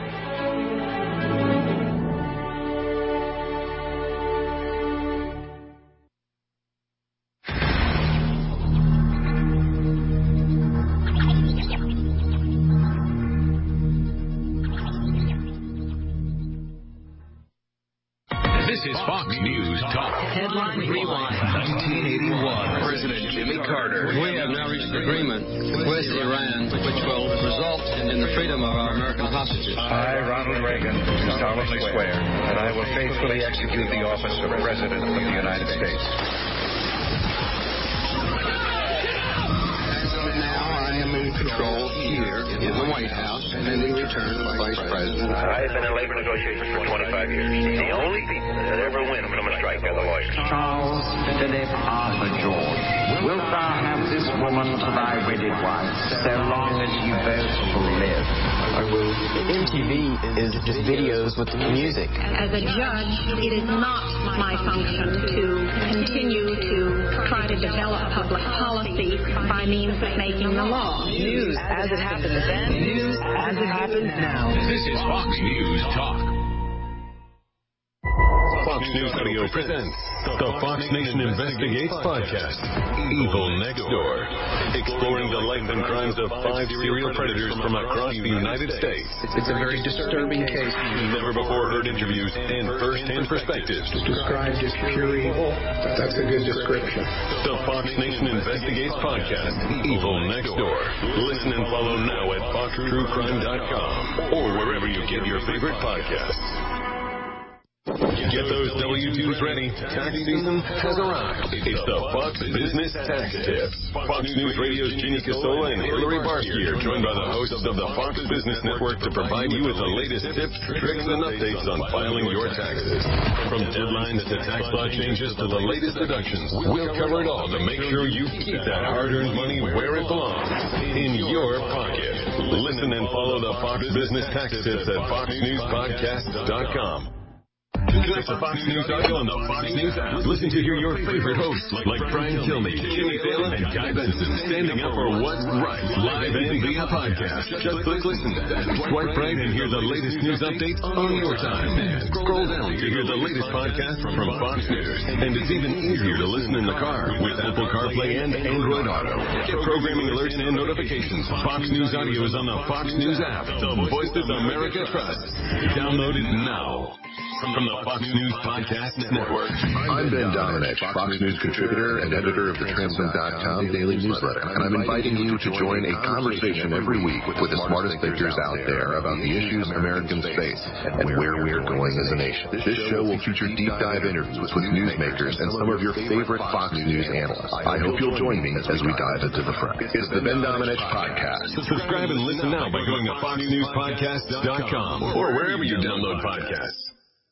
This is Fox News Talk. Headline Rewind. nineteen eighty-one. President Jimmy Carter. We have now reached an agreement with Iran which will result in the freedom of our American hostages. I, Ronald Reagan, do solemnly swear that I will faithfully execute the office of President of the United States. In control here in the White House and in the return of Vice President. I've been in labor negotiations for twenty-five years. The only people that ever win from a strike are the lawyers. Charles Philip Arthur George, wilt thou have this woman for thy wedded wife so long as you both will live? I will. M T V is just videos with music. As a judge, it is not my function to continue to try to develop public policy by means of making the law. News as it happens then. News as it happens now. This is Fox News Talk. Fox News Radio presents the Fox Nation Investigates podcast, Evil Next Door, exploring the life and crimes of five serial predators from across the United States. It's a very disturbing case. Never before heard interviews and first-hand perspectives. Described as pure evil. That's a good description. The Fox Nation Investigates podcast, Evil Next Door. Listen and follow now at fox true crime dot com or wherever you get your favorite podcasts. Get those W two's ready. Tax season has arrived. It's the Fox Business Tax Tips. Fox News Radio's Ginny Casola and Hillary Barsky are joined by the hosts of the Fox Business Network to provide you with the latest tips, tricks, and updates on filing your taxes. From deadlines to tax law changes to the latest deductions, we'll cover it all to make sure you keep that hard-earned money where it belongs, in your pocket. Listen and follow the Fox Business Tax Tips at fox news podcast dot com. Connect to Fox News Audio on the Fox News app. Listen to hear your favorite hosts like Brian Kilmeade, Jimmy Fallon, and Guy Benson standing up for what's right, live and via podcast. Just click listen, swipe right, and hear the latest news updates on your time. And scroll down to hear the latest podcast from Fox News. And it's even easier to listen in the car with Apple CarPlay and Android Auto. Get programming alerts and notifications. Fox News Audio is on the Fox News app, the voice that America trusts. Download it now. From the Fox News Podcast Network. I'm Ben Domenech, Fox News contributor and editor of the Transmit dot com daily newsletter, and I'm inviting you to join a conversation every week with the smartest thinkers out there about the issues Americans face and where we're going as a nation. This show will feature deep dive interviews with newsmakers and some of your favorite Fox News analysts. I hope you'll join me as we dive into the front. It's the Ben Domenech Podcast. Subscribe and listen now by going to fox news podcast dot com or wherever you download podcasts.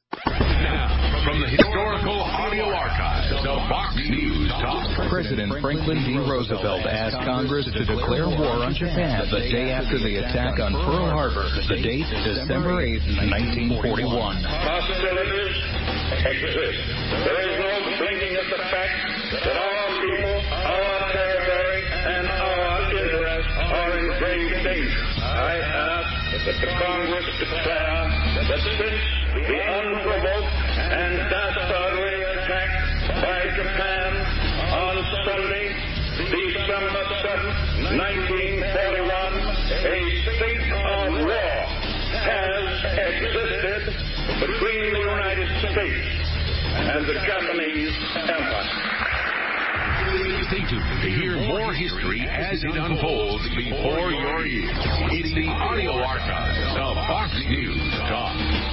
Now, from the historical audio archives of Fox News Talk. President Franklin D. Roosevelt asked Congress to declare war on Japan the day after the attack on Pearl Harbor. The date, December eighth, nineteen forty-one. Hostilities exist. There is no blinking at the fact that our people, our territory, and our interests are in grave danger. I ask that the Congress declare that since the unprovoked and dastardly attack by Japan on Sunday, December seventh, nineteen forty-one, a state of war has existed between the United States and the Japanese Empire. Stay tuned to hear more history as it unfolds before your ears. It's the audio archives of Fox News Talk.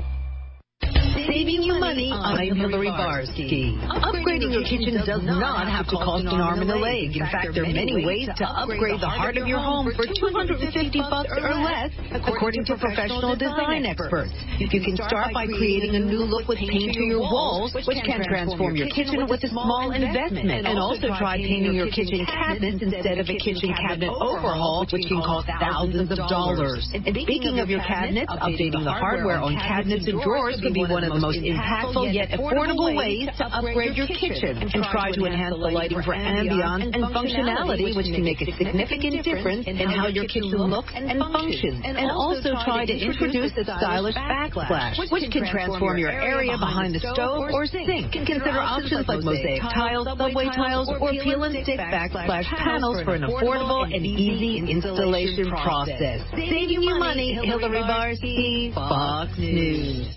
Saving you money, I'm Hillary Barsky. Upgrading your kitchen does not have to cost an arm and a leg. In fact, there are many ways to upgrade the heart of your home for two hundred fifty bucks or less, according to professional design experts. You can start by creating a new look with paint to your walls, which can transform your kitchen with a small investment. And also try painting your kitchen cabinets instead of a kitchen cabinet overhaul, which can cost thousands of dollars. And speaking of your cabinets, updating the hardware on cabinets and drawers could be one of the most impactful yet affordable ways to upgrade your kitchen, and try to enhance the lighting for ambiance and functionality, which can make a significant difference in how your kitchen looks and functions. And also try to introduce a stylish backsplash, which can transform your area behind the stove or sink. Consider options like mosaic tiles, subway tiles, or peel and stick backsplash panels for an affordable and easy installation process. Saving you money, Hillary Barsky, Fox News.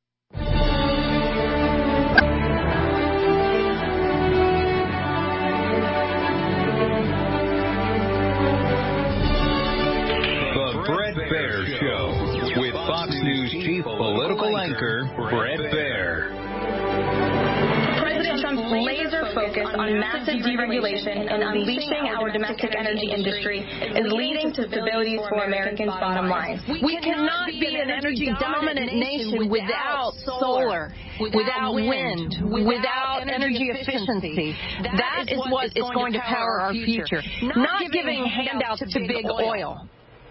The Bret Baier Show with Fox News chief political anchor Bret Baier. President Trump's laser focus on massive deregulation and unleashing our domestic energy industry is leading to stability for Americans' bottom line. We cannot be an energy-dominant nation without solar, without wind, without energy efficiency. That is what is going to power our future, not giving handouts to big oil.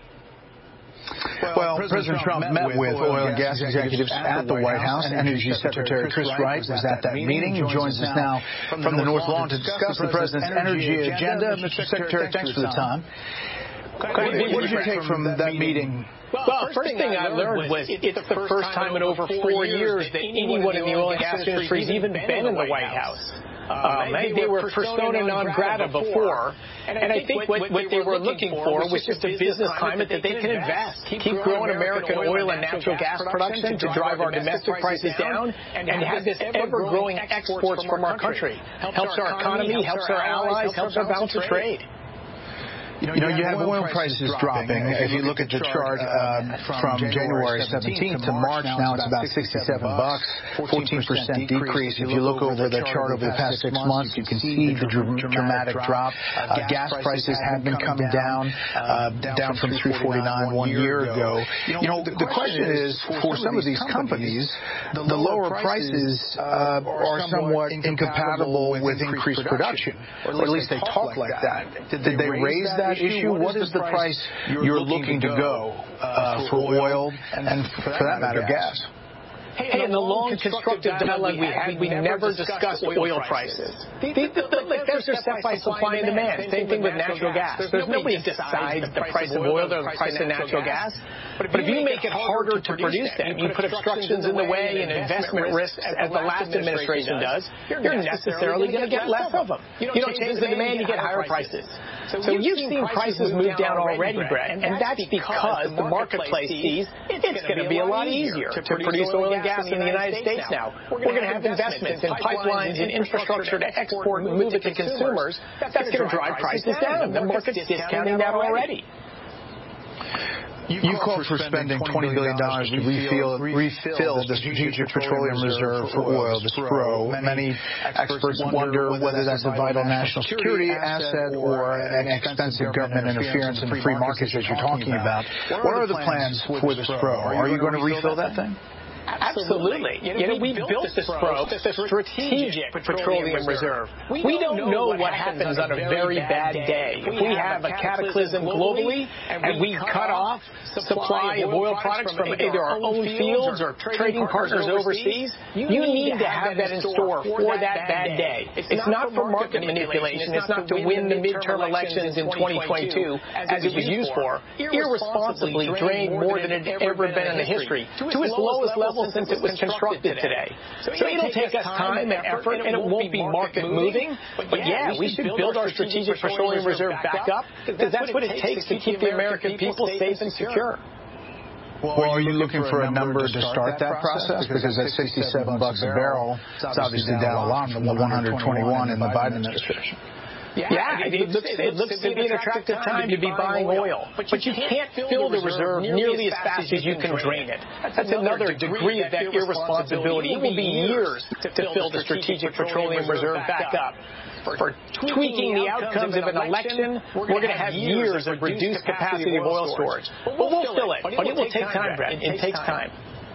Well, President Trump met with oil and gas executives at the White House. Energy Secretary Chris Wright was at that meeting. He joins us now from the North Lawn to discuss the president's energy agenda. Mister Secretary, thanks for the time. What did you take from that meeting? Well, first thing I learned was it's the first time in over four years that anyone in the oil and gas industry has even been in the White House. Um, they were persona non grata before, and I think what, what they were looking for was just a business climate that they can invest, keep growing American oil and natural gas production to drive our domestic prices down, and have this ever-growing exports from our country. Helps our economy, helps our allies, helps our balance of trade. You know, you have oil prices dropping. If you look at the chart uh, from January seventeenth to March, now it's about sixty-seven bucks, fourteen percent decrease. If you look over the chart over the past six months, you can see the dr- dramatic drop. Uh, gas prices have been coming down, uh, down from three forty-nine one year ago. You know, the, the question is, for some of these companies, the lower prices uh, are somewhat incompatible with increased production, or at least they talk like that. Did they raise that issue? What is the price you're looking to go uh, for oil and, for that matter, gas? Hey, in the long constructive dialogue we had, we never discussed oil prices. The, the, the, the, those are set by supply and demand. Same thing with natural gas. There's nobody decides the price of oil or the price of natural gas. But if you make it harder to produce them, you put obstructions in the way and investment risks, as the last administration does, you're necessarily going to get less of them. You don't change the demand, you get higher prices. So you've seen prices move down already, Brett, and that's because the marketplace sees it's going to be a lot easier to produce oil and gas in the United States now. We're going to have investments in pipelines and infrastructure to export and move it to consumers. That's going to drive prices down. The market's discounting that already. You, you called for spending twenty billion dollars to refill, refill the Strategic Petroleum Reserve for oil, the S P R O. Many experts wonder whether that's a vital national security asset or an expensive government interference in the free markets that you're talking about. What are the plans for the S P R O? Are you going to refill that thing? Absolutely. You know, we built the S P R O, the Strategic Petroleum Reserve. We don't know what happens on a very bad day. If we have a cataclysm globally and we cut off supply of oil products from either our own fields or trading partners overseas, you need to have that in store for that bad day. It's not for market manipulation. It's not to win the midterm elections in twenty twenty-two, as it was used for. Irresponsibly drained more than it had ever been in the history, to its lowest level since it was constructed today. So it'll take us time and effort, and it won't be market moving. But yeah, we should build our Strategic Petroleum Reserve back up, because that's what it takes to keep the American people safe and secure. Well, are you looking for a number to start that process? Because at sixty-seven bucks a barrel, it's obviously down a lot from the one hundred twenty-one in the Biden administration. Yeah, yeah it, it, looks, it looks to be an attractive time to be buying oil. But you can't fill the reserve nearly as fast as you can drain it. That's another degree of that irresponsibility. It will be years to fill the Strategic Petroleum Reserve back up. For tweaking the outcomes of an election, we're going to have years of reduced capacity of oil storage. But we'll fill it. But it will take time, Brett. It takes time.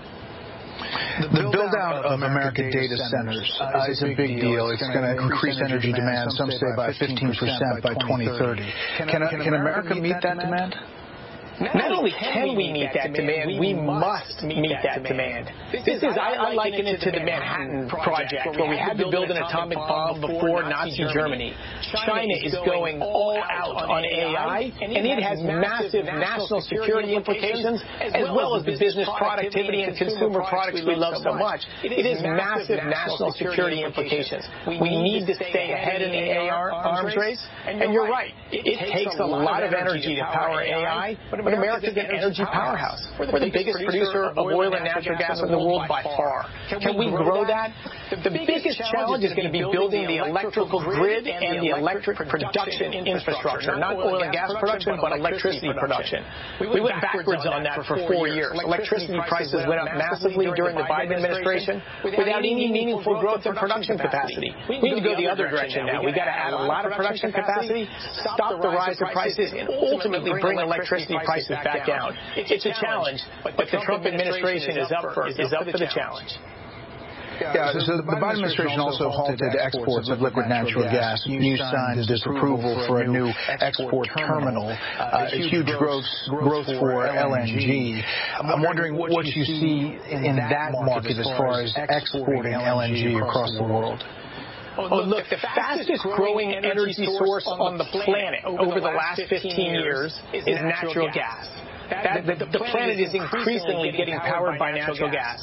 The build-out of American data centers uh, is a big deal. It's going to increase energy demand, some say by fifteen percent by twenty thirty. Can, can America meet that demand? Not only can we meet that demand, we must meet that demand. This is, I, I liken it to the Manhattan Project, where we had to build an atomic bomb before Nazi Germany. China is going all out on A I, and it has massive national security implications, as well as the business productivity and consumer products we love so much. It has massive national security implications. We need to stay ahead in the A I arms race, and you're right. It takes a lot of energy to power A I, but America's an energy powerhouse. We're the biggest producer of oil and natural gas in the world by far. Can we grow that? The biggest challenge is going to be building the electrical grid and the electric production infrastructure. Not oil and gas production, but electricity production. We went backwards on that for four years. Electricity prices went up massively during the Biden administration without any meaningful growth in production capacity. We need to go the other direction now. We've got to add a lot of production capacity, stop the rise of prices, and ultimately bring electricity prices back down. It's a challenge, but the Trump administration is up for is up for the challenge. Yeah, so the Biden administration also halted exports of liquid natural gas. You signed disapproval for a new export terminal, uh, huge growth growth for L N G. I'm wondering what you see in that market as far as exporting L N G across the world. Oh, look, the fastest growing energy source on the planet over the last fifteen years is natural gas. That, the, the planet is increasingly getting powered by natural gas.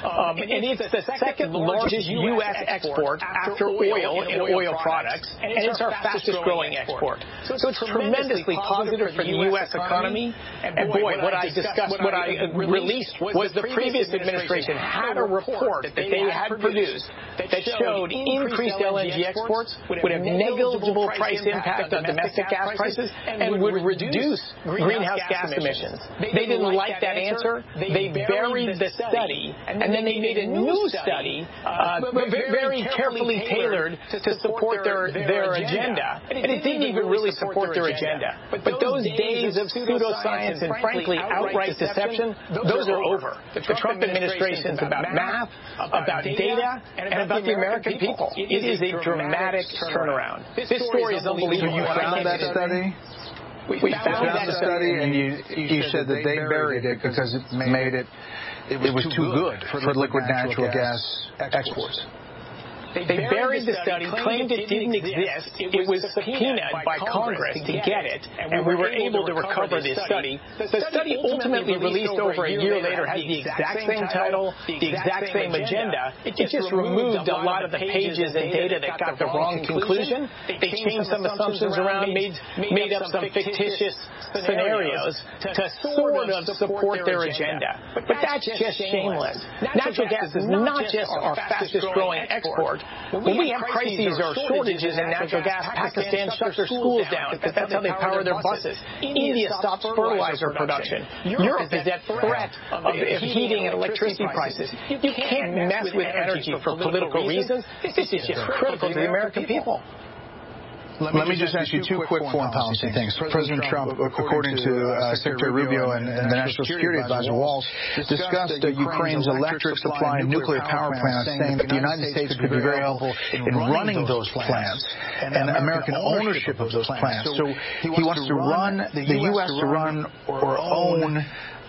Um, and it's the second largest U S export after oil and oil products, and it's our fastest growing export. So it's tremendously positive for the U S economy. And boy, what I discussed, what I released was the previous administration had a report that they had produced that showed increased L N G exports would have negligible price impact on domestic gas prices and would reduce greenhouse gas emissions. They didn't like that answer. They buried the study, and then they made a new study, uh, very carefully tailored to support their their agenda. And it didn't even really support their agenda. But those days of pseudoscience and, frankly, outright deception, those are over. The Trump administration's about math, about data, and about the American people. It is a dramatic turnaround. This story is unbelievable. So you found that study? We, we found, found that the study, and you you said that they buried it because it made it it was too good for liquid natural gas exports. They buried the study, claimed it didn't exist. It was subpoenaed by Congress to get it, and we were able to recover this study. The study ultimately released over a year later has the exact same title, the exact same agenda. It just removed a lot of the pages and data that got the wrong conclusion. They changed some assumptions around, made, made up some fictitious scenarios to sort of support their agenda. But that's just shameless. Natural gas is not just our fastest growing export. When we have crises or shortages in natural gas, Pakistan shuts their schools down because that's how they power their buses. India stops fertilizer production. Europe is at threat of heating and electricity prices. You can't mess with energy for political reasons. This is just critical to the American people. Let me, Let me just ask you two quick foreign policy things. President Trump, according to uh, Secretary Rubio and, and the National Security Advisor Walz, discussed uh, Ukraine's electric supply and nuclear power plants, saying that the United States could be very helpful in running those plants and American ownership of those plants. So he wants to run, the U S to run or own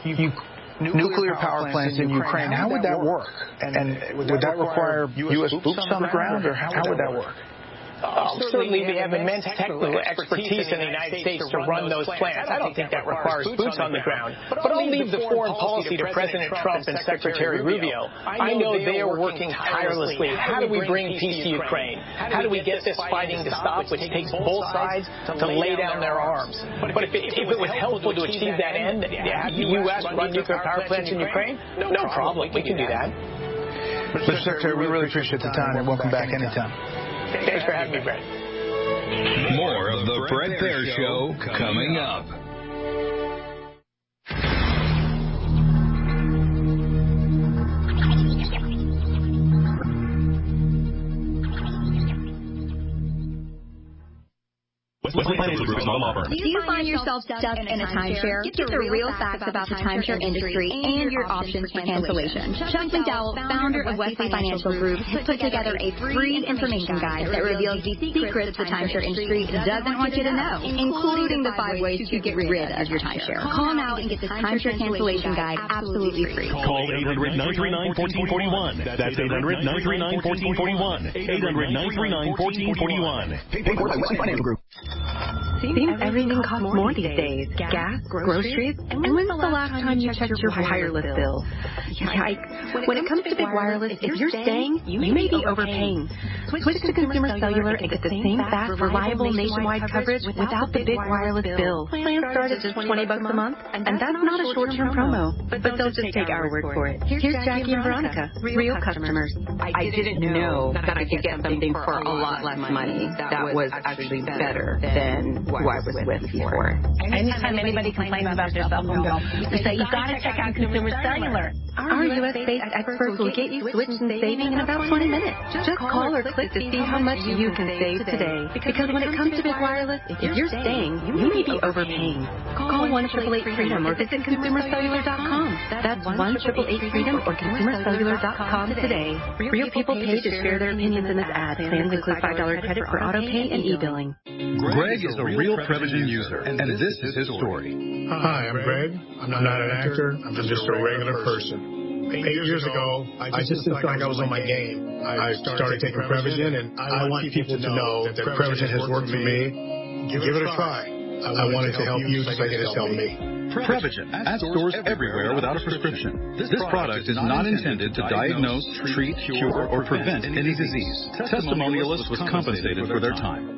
nuclear power plants in Ukraine. How would that work? And would that require U S boots on the ground, or how would that work? Uh, certainly, we have immense technical expertise in the United States to run those plants. I don't think that requires boots on the ground. But I'll leave the foreign policy to President Trump and Secretary Rubio. I know they are working tirelessly. How do we bring peace to Ukraine? How do we get this fighting to stop, which takes both sides to lay down their arms? But if it, if it was helpful to achieve that end, to have the U S run nuclear power plants in Ukraine, no problem. We can do that. Mister Secretary, we really appreciate the time, and welcome back anytime. Thanks for having me, Brett. More of the Brett Baier Show coming up. Wesley Financial Group is not a law firm. Do you find yourself stuck in a timeshare? Get the real facts about the timeshare industry and your options for cancellation. Chuck McDowell, founder of Wesley Financial Group, has put together a free information guide that reveals the secrets the timeshare industry doesn't want you to know, including the five ways to get rid of your timeshare. Call now and get this timeshare cancellation guide absolutely free. Call eight hundred, nine three nine, one four four one. That's eight hundred, nine three nine, one four four one. eight hundred, nine three nine, one four four one. Paid for by Wesley Financial Group. Seems everything costs more these days. Gas, groceries, and when's the last time you checked your wireless bill? Yikes. When it comes to big wireless, if you're staying, you may be overpaying. Switch to Consumer Cellular and get the same fast, reliable nationwide coverage without the big wireless bill. Plans start at just twenty bucks a month, and that's not a short-term promo, but they'll just take our word for it. Here's Jackie and Veronica, real customers. I didn't know that I could get something for a lot less money that was actually better than who I was with before. Anytime anybody complains about their cell phone bill, you say, you've got to check out Consumer Cellular. Our U S-based experts will get you switched and saving in about twenty minutes. Just call or click to see how much you can save today. Because when it comes to big wireless, if you're staying, you may be overpaying. Call one eight eight eight freedom or visit consumer cellular dot com. That's one eight eight eight freedom or consumer cellular dot com today. Real people pay to share their opinions in this ad. Plans include five dollars credit for auto pay and e-billing. Greg is a real Prevagen user, and this is his story. Hi, I'm Greg. I'm not an actor. I'm just a regular person. Eight years ago, I just felt like I was on my game. I started taking Prevagen, and I want people to know that Prevagen has worked for me. Give it a try. I wanted to help you just like it has helped me. Prevagen at stores everywhere without a prescription. This product is not intended to diagnose, treat, cure, or prevent any disease. Testimonialists was compensated for their time.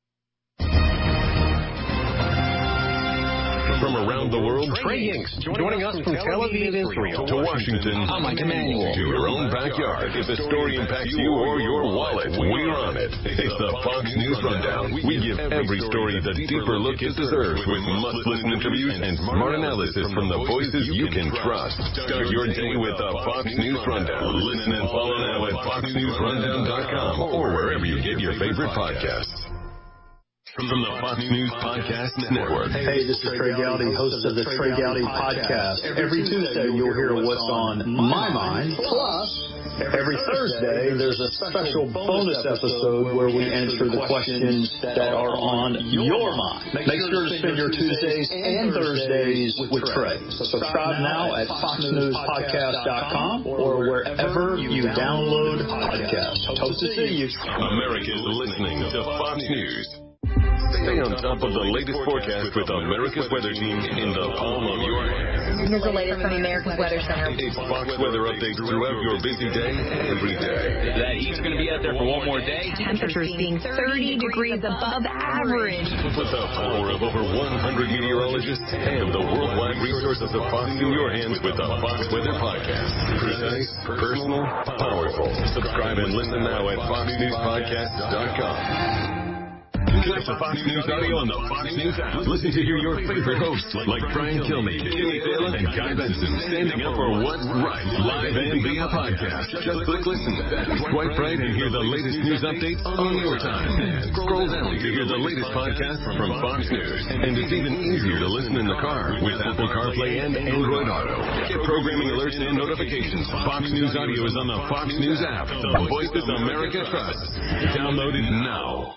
From around the world, Trey Hinks joining us from Tel Aviv, Israel, to Washington, I'm Mike Emanuel, to your own backyard. If the story impacts you or your wallet, we're on it. It's the Fox News Rundown. We give every story the deeper look it deserves with must-listen interviews and smart analysis from the voices you can trust. Start your day with the Fox News Rundown. Listen and follow now at fox news rundown dot com or wherever you get your favorite podcasts. From the Fox News Podcast Network. Hey, this is Trey Gowdy, host of the Trey Gowdy Podcast. Every Tuesday, you'll hear what's on my mind. Plus, every Thursday, there's a special bonus episode where we answer the questions that are on your mind. Make sure to spend your Tuesdays and Thursdays with Trey. Subscribe now at fox news podcast dot com or wherever you download podcasts. Hope to see you. America's listening to Fox News. Stay on top of the latest forecast with America's Weather Team in the palm of your hand. Here's the latest from America's Weather Center. It's Fox weather updates throughout your busy day, every day. That heat's going to be out there for one more day. Temperatures being thirty degrees above average. With the power of over one hundred meteorologists and the worldwide resources of Fox in your hands with the Fox Weather Podcast. Precise, personal, powerful. Subscribe and listen now at fox news podcast dot com. Connect to Fox News Audio on the Fox News app. Listen to hear your favorite hosts like Brian Kilmeade, Jimmy Fallon, and Guy Benson standing up for what's right, live and via podcast. Just click listen, swipe right, and hear the latest news updates on your time. Scroll down to hear the latest podcast from Fox News. And it's even easier to listen in the car with Apple CarPlay and Android Auto. Get programming alerts and notifications. Fox News Audio is on the Fox News app. The voices America trusts. Download it now.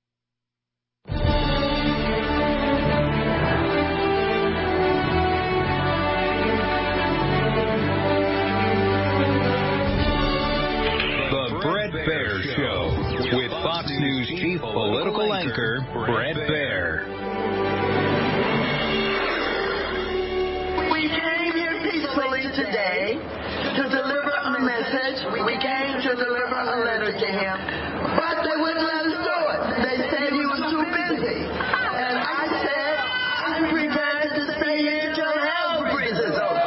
Baier Show with Fox News chief political anchor Bret Baier. We came here peacefully today to deliver a message. We came to deliver a letter to him, but they wouldn't let us do it. They said he was too busy, and I said I'm prepared to stay here till hell freezes over.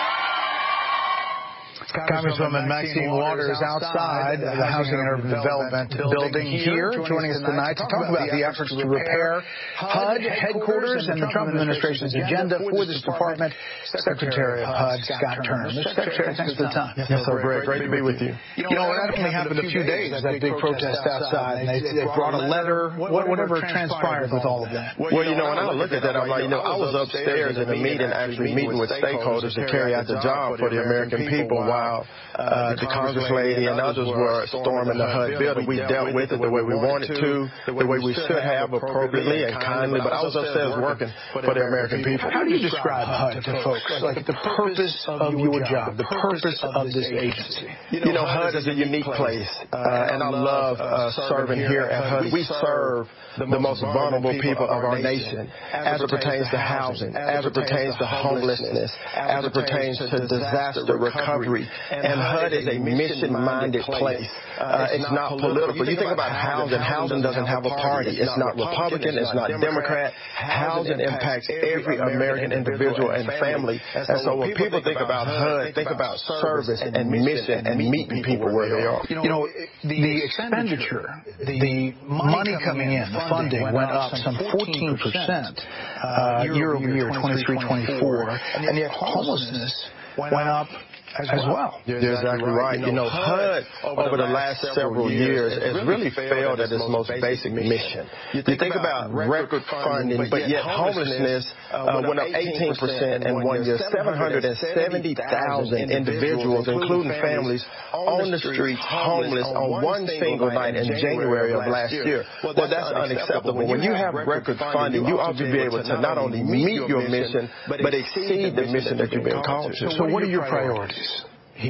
Congresswoman Maxine Waters outside the Housing and Urban Development building here, joining us tonight to talk about the efforts to repair H U D headquarters and the Trump administration's agenda for this department. Secretary of H U D, Scott Turner. Mister Secretary, thanks for the time. Yes, sir, Brett. Great to be with you. You know, that only happened a few days, that big protest outside, and they, they brought a letter, whatever transpired with all of that. Well, you know, when I look at that, I'm like, you know, I was upstairs in a meeting, actually meeting with stakeholders to carry out the job for the American people while uh, the Congress lady and others were storming the H U D building. We dealt with it the way we wanted to, the way we should have, appropriately and kindly, but I was upstairs working for the American people. How do you describe H U D to folks? Like the purpose of your job, the purpose of this agency? You know, H U D is a unique place, uh, and I love uh, serving here at H U D. We serve the most vulnerable people of our nation as it pertains to housing, as it pertains to homelessness, as it pertains to disaster recovery. And H U D is a mission-minded place. Uh, it's not political. You think about housing. Housing doesn't have a party. It's not Republican. It's not Democrat. Housing impacts every American individual and family. And so when people think about H U D, think about service and mission and meeting people where they are. You know, the expenditure, the money coming in, the funding went up some fourteen percent uh, year over year, twenty-three twenty-four, and yet homelessness went up as well. You're exactly right. You know, H U D over the last several years has really failed at its most basic mission. You think about record funding, but yet homelessness uh, went up eighteen percent in one year. seven hundred seventy thousand individuals, including families, on the streets, homeless on one single night in January of last year. Well, that's unacceptable. When you have record funding, you ought to be able to not only meet your mission, but exceed the mission that you've been called to. So what are your priorities here?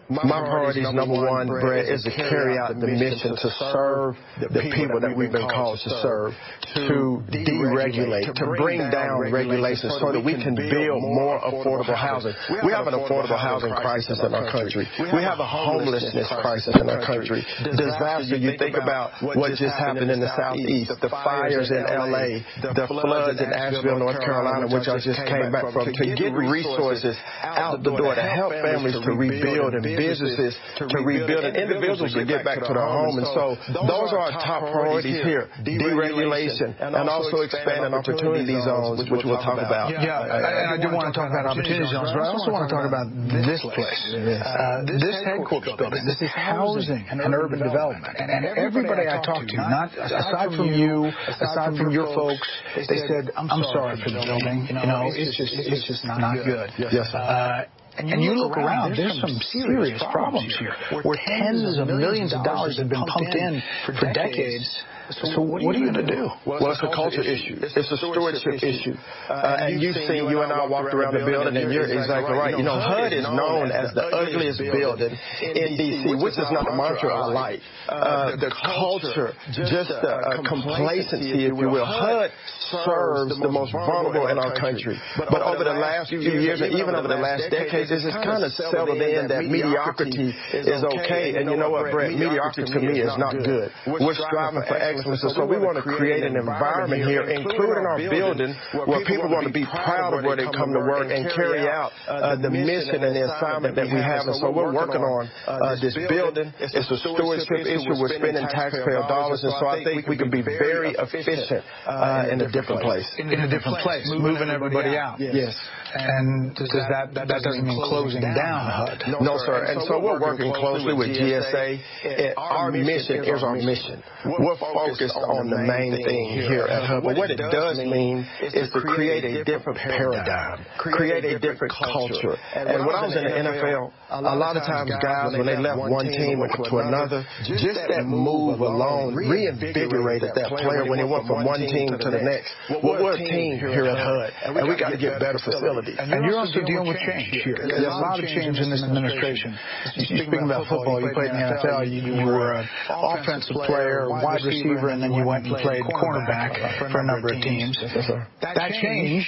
My priority is number one, Brett, is to carry out the mission to serve the people that we've been called to serve, to deregulate, to bring down regulations so that we can build more affordable housing. We have an affordable housing crisis in our country. We have a homelessness crisis in our country. Disaster, you think about what just happened in the Southeast, the fires in L A, the floods in Asheville, North Carolina, which I just came back from, to get resources out the door to help families to rebuild and businesses to rebuild and individuals to get back to their home. And so those are our top priorities here, deregulation and also expanding opportunity zones, which we'll talk about. Yeah, and I do want to talk about opportunity zones, but I also want to talk about this place, uh, this headquarters building. This is housing and urban development. And everybody I talked to, not aside from you, aside from your folks, they said, I'm sorry for the building. You know, it's just, it's just not good. Yes, sir. Uh, And, and you look around, there's some serious problems here, where tens of millions of dollars have been pumped in for decades. So what are you going to do? Well, it's a culture issue. It's a stewardship issue. Uh, and you've seen, you and I walked around the building, and you're exactly right. You know, H U D is known as the ugliest building in D C, which is not a mantra I like. Uh, the culture, just a complacency, if you will. H U D serves the most vulnerable in our country. But over the last few years, and even over the last decades, it's just kind of settled in that mediocrity is okay. And you know what, Brett? Mediocrity to me is not good. We're striving for excellence. And so we want to create an environment here, including our building, where people want to be proud of where they come to work and carry out uh, the mission and the assignment that we have. And so we're working on uh, this building. It's a stewardship issue. We're spending taxpayer dollars. And so I think we can be very efficient uh, in a different place. In a different place, moving everybody out. Yes. And does that, that doesn't mean closing down H U D? No, sir. And so we're working closely with G S A. Our mission is our mission. We're focused on the main thing here at H U D. But what it does mean is to create a different paradigm, create a different culture. And when I was in the N F L, a lot of times guys, when they left one team to another, just that move alone reinvigorated that player when they went from one team to the next. Well, we're a team here at H U D, and we got to get better facilities. And you're also dealing with change here. There's a lot of change in this administration. Speaking about football, you played in the N F L. You, you were an offensive player, wide receiver, and then you went and played cornerback for a number of teams. That change,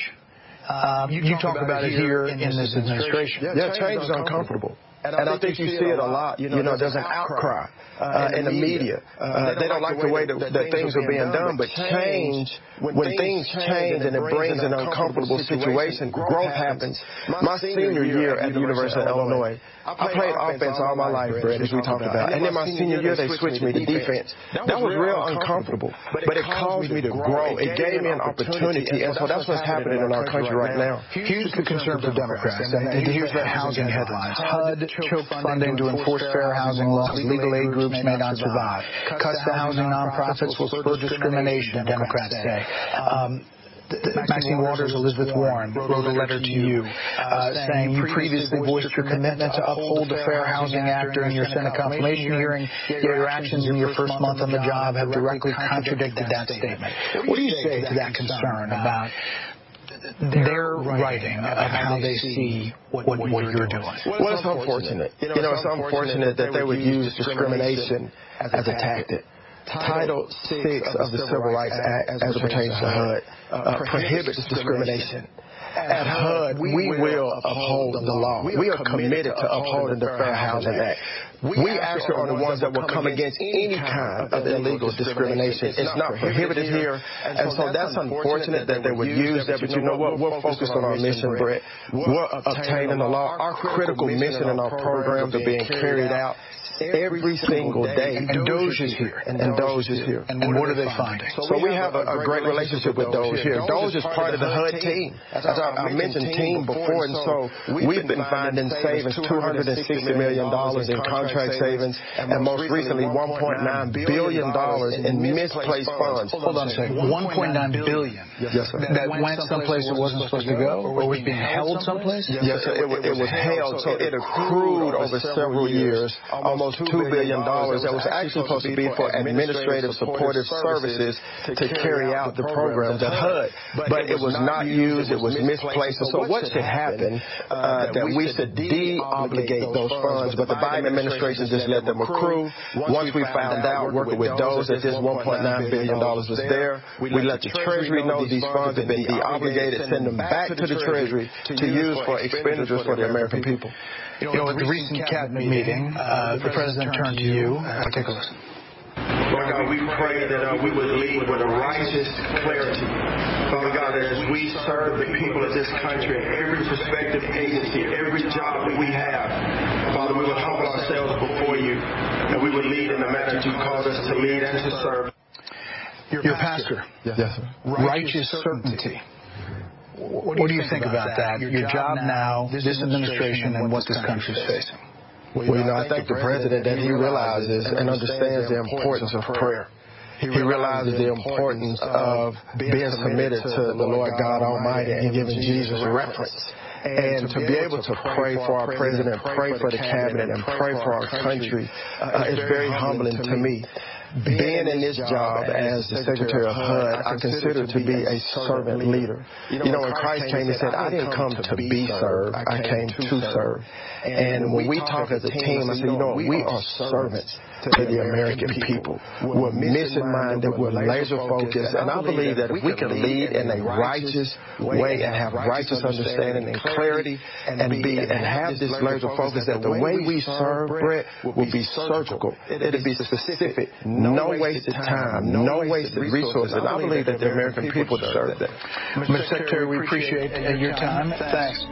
uh, you talk about it here in this administration. Yeah, change is uncomfortable. And I, and I think you see it a lot. You know, there's an outcry uh, in the media. Uh, they don't like the way that, that things are being done, but change, when things change and it brings an uncomfortable situation, growth happens. My senior year at the University of Illinois, I played offense all my life, Brett, as we talked about. And then my senior year, they switched me to defense. That was real uncomfortable, but it caused me to grow. It gave me an opportunity, and so that's what's happening in our country right now. Here's the concern for Democrats, and here's the housing headlines. H U D choked funding to enforce fair housing laws. Legal aid groups may not survive. Cuts to housing nonprofits will spur discrimination, Democrats say. Um, Maxine Waters, Elizabeth Warren wrote a letter to you uh, saying you previously voiced your commitment to uphold the Fair Housing Act during your Senate confirmation hearing, yet your actions in your first month on the job have directly contradicted that statement. What do you say to that concern about their writing of how they see what, what, what you're doing? Well, it's unfortunate. You know, it's unfortunate that they would use discrimination as a tactic. Title six of the Civil Rights Act, as it pertains to H U D, uh, prohibits discrimination. At H U D, we will uphold the law. We are committed to upholding the Fair Housing Act. We actually are the ones that will come against any kind of illegal discrimination. It's not prohibited here. And so that's unfortunate that they would use that. But you know what? We're focused on our mission, Brett. We're obtaining the law. Our critical mission and our programs are being carried out every single day. And Doge is here. And Doge is here. And what are they finding? So we have a, a great relationship with Doge here. Doge is part of the H U D team. As I, I mentioned team before, and so we've been finding savings two hundred sixty million dollars in contracts contract savings, and most recently one point nine billion dollars in misplaced funds. Hold on a second. one point nine billion dollars? Yes, sir. That went someplace it wasn't supposed to go? Or was being held someplace? Yes, sir. It was, it was held, so it accrued over several years, almost two billion dollars. That was actually supposed to be for administrative supportive services to carry out the programs at H U D. But it was not used. It was misplaced. So what should happen, uh, that we should de-obligate those funds, but the Biden administration just let them accrue. Once we found out, working with those, that this one point nine billion dollars was there, we let the Treasury know these funds have been de-obligated, send them back to the Treasury to use for expenditures for the American people. You know, at the recent cabinet meeting, uh, the president turned to you. Uh, take a listen. Lord God, we pray that uh, we would lead with a righteous clarity. Father God, that as we serve the people of this country, every prospective agency, every job that we have, Father, we would humble ourselves before you, and we would lead in the manner that you called us to lead and to serve. Your, Your pastor, yes, yes, sir. Righteous certainty. What do you think about that? Your job now, this administration, and what this country is facing? Well, you know, I thank the president that he realizes and understands the importance of prayer. He realizes the importance of being submitted to the Lord God Almighty and giving Jesus reference. And to be able to pray for our president, pray for the cabinet, and pray for our country uh, is very humbling to me. Being in this job as the Secretary of H U D, I consider to be a servant leader. You know, when Christ came, he said, I didn't come to be served, I came to serve. And when we talk as a team, I said, you know what, we are servants to the American people. We're mission-minded, we're laser-focused, and I believe that if we can lead in a righteous way and have righteous understanding and clarity and be and have this laser focus, that the way we serve, Brett, will be surgical. It'll be specific. No wasted time, no wasted resources. And I believe that the American people deserve that. Mister Secretary, we appreciate your time. Thanks.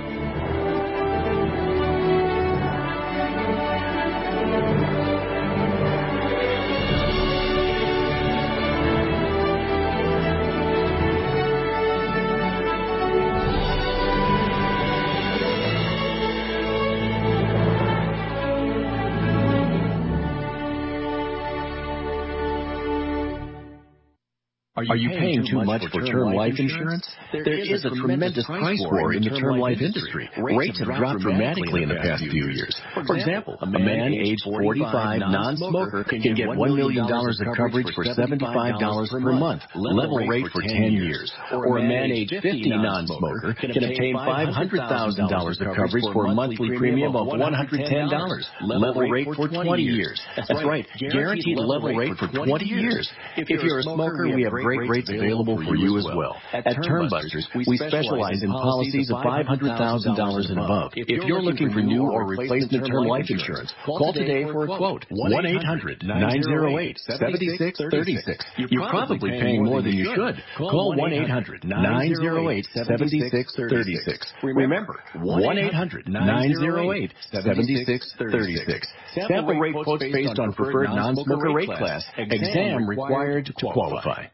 Are you paying too much for term life insurance? There is a tremendous price war in the term life industry. Rates have dropped dramatically in the past few years. For example, a man aged forty-five, non-smoker, can get one million dollars of coverage for seventy-five dollars per month, level rate for ten years. Or a man aged fifty, non-smoker, can obtain five hundred thousand dollars of coverage for a monthly premium of one hundred ten dollars, level rate for twenty years. That's right, guaranteed level rate for twenty years. If you're a smoker, we have great rates available for you as well. At Termbusters, we specialize in policies of five hundred thousand dollars and above. If you're looking for new or replacement term life insurance, call today for a quote. one eight hundred nine oh eight seven six three six. You're probably paying more than you should. Call one eight hundred nine oh eight seven six three six. Remember, one eight hundred nine oh eight seven six three six. Sample rate quotes based on preferred non-smoker rate class. Exam required to qualify.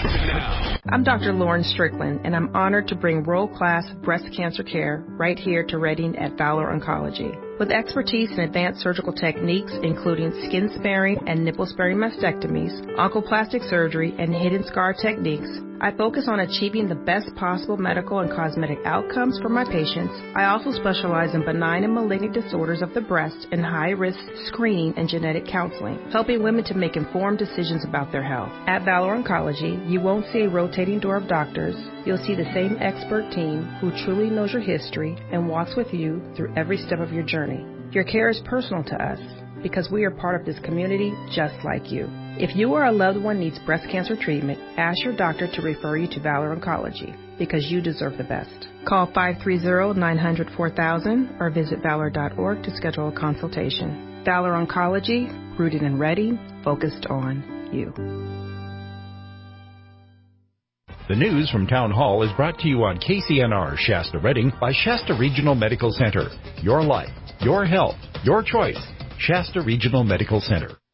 I'm Doctor Lauren Strickland, and I'm honored to bring world-class breast cancer care right here to Redding at Valor Oncology. With expertise in advanced surgical techniques, including skin-sparing and nipple-sparing mastectomies, oncoplastic surgery, and hidden scar techniques, I focus on achieving the best possible medical and cosmetic outcomes for my patients. I also specialize in benign and malignant disorders of the breast and high-risk screening and genetic counseling, helping women to make informed decisions about their health. At Valor Oncology, you won't see a rotating door of doctors. You'll see the same expert team who truly knows your history and walks with you through every step of your journey. Your care is personal to us because we are part of this community just like you. If you or a loved one needs breast cancer treatment, ask your doctor to refer you to Valor Oncology because you deserve the best. Call five three zero nine zero zero four thousand or visit valor dot org to schedule a consultation. Valor Oncology, rooted and ready, focused on you. The news from Town Hall is brought to you on K C N R Shasta Redding by Shasta Regional Medical Center. Your life, your health, your choice. Shasta Regional Medical Center.